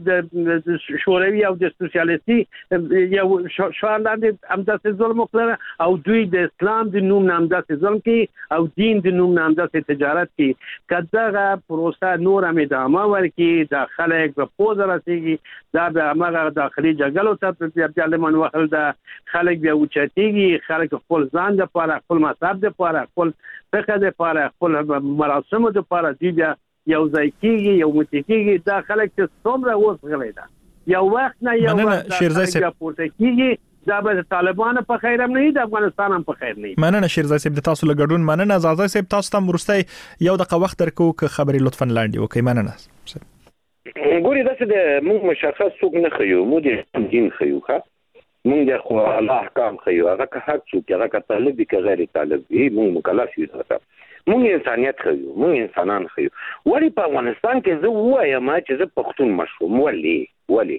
د شوروي او د سوسیالیستي یو شوان لاندې همداسې ظلم وکړه او دوی د اسلام د نوم نه همداسې ظلم کوي او دین د نوم نه همداسې تجارت کوي. که دغه پروسه نور هم ادامه ورکړي، دا خلک به پوزه رسېږي، دا به هماغه داخلي جګړو ته بیا لمن وهل ده. خلک بیا اوچتېږي، خلک خپل ځان دپاره، خپل مذهب دپاره، خپل فقه دپاره، خپل مراسمو دپاره دوی بیا یو ځای کېږي، یو متکېږي. دا خلک چې څومره اوس غلی ده، یو وخت نه یو وخت دا پورته کېږي. دا به طالبانو په خیر هم نه وي، د افغانستان هم په خیر نه وي. مننه شیرزای صاحب د تاسو له ګډون. مننه زازای صاحب. تاسو ته وروستی یو دقیقه وخت درکو که خبرې لطفا لاندې وکړئ. مننه. ګوري داسې د موږ مشخص څوک نه خیو، موږ د دین خیو. موږ د خو الله احکام خیو. هغه که هر څوک هغه که طالب وي که غیر طالب وي موږ مکلف یو. موږ انسانیت خیو، موږ انسانان خیو. ولی په افغانستان کې زه وایم چې زه پښتون مشوم. ولی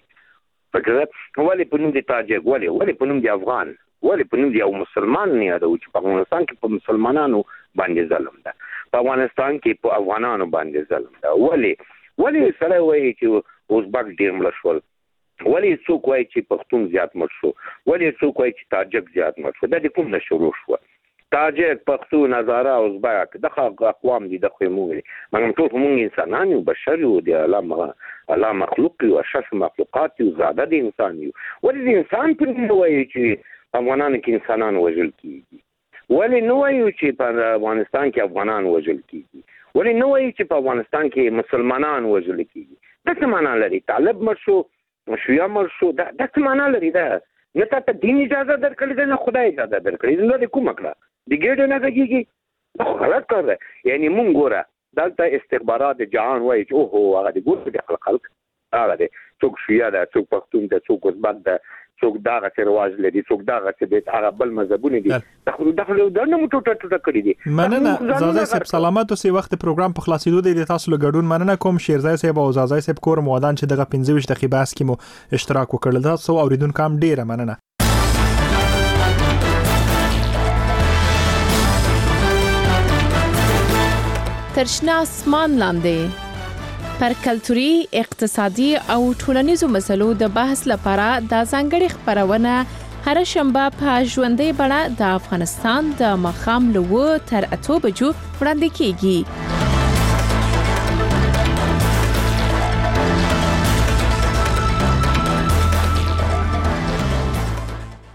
فکر ولی په نوم د تاجک، ولی په نوم د افغان، ولی په نوم د یو مسلمان نه یادو چې په افغانستان کې په مسلمانانو باندې ظلم ده، په افغانستان کې په افغانانو باندې ظلم ده. ولی سره وایي چې ازبک ډیر مړه شول، ولی څوک وایي چې پښتون زیات مړ شو، ولی څوک وایي چې تاجک زیات مړ شو. دا د کوم نه شروع شو؟ تاجک، پښتون، هزاره، ازبک دغه اقوام دي، دغه موږ مګر ټول موږ انسانان یو، بشر یو، د الله مخلوق یو، اشرف مخلوقات یو، زاده د انسان یو. ولې د انسان په نوم وایي چې افغانانو کې انسانان وژل کیږي؟ ولې نه وایو چې په افغانستان کې افغانان وژل کیږي؟ ولې نه وایو چې په افغانستان کې مسلمانان وژل کیږي؟ دا څه معنا لري؟ طالب مړ شو، شیعه مړ شو، دا څه معنا لري؟ دا نه ته دین اجازه درکړې ده، نه خدای اجازه درکړې ده. د کومه کړه د ګډ نه کېږي، غلط کار ده. یعنی مونږ ګوره دلته استخبارات جهان وایي چې اوه هغه د ګوت د خلک هغه دي څوک شیعه ده څوک پښتون ده څوک ازبک ده څوک داغه رواج لري څوک داغه چې هغه بل مذهبونه دي دغه د نو ټوټه کړی دي. مننه زازای صاحب سلامات اوسې. وخت پروګرام په خلاصېدو دی تاسو له ګډون مننه کوم. شیرزای صاحب او زازای صاحب کور مودان چې دغه 15 دقیقې بحث کې مو اشتراک وکړل تاسو اوریدونکو هم ډیره مننه. ترشنا اسمان لاندې پر کلتوري، اقتصادي او ټولنیزو مسلو د بحث لپاره د ځانګړي خبرونه هر شنبه په ژوندۍ بڼه د افغانستان د ماښام له 9 تر 8 بجو وړاندې کیږي.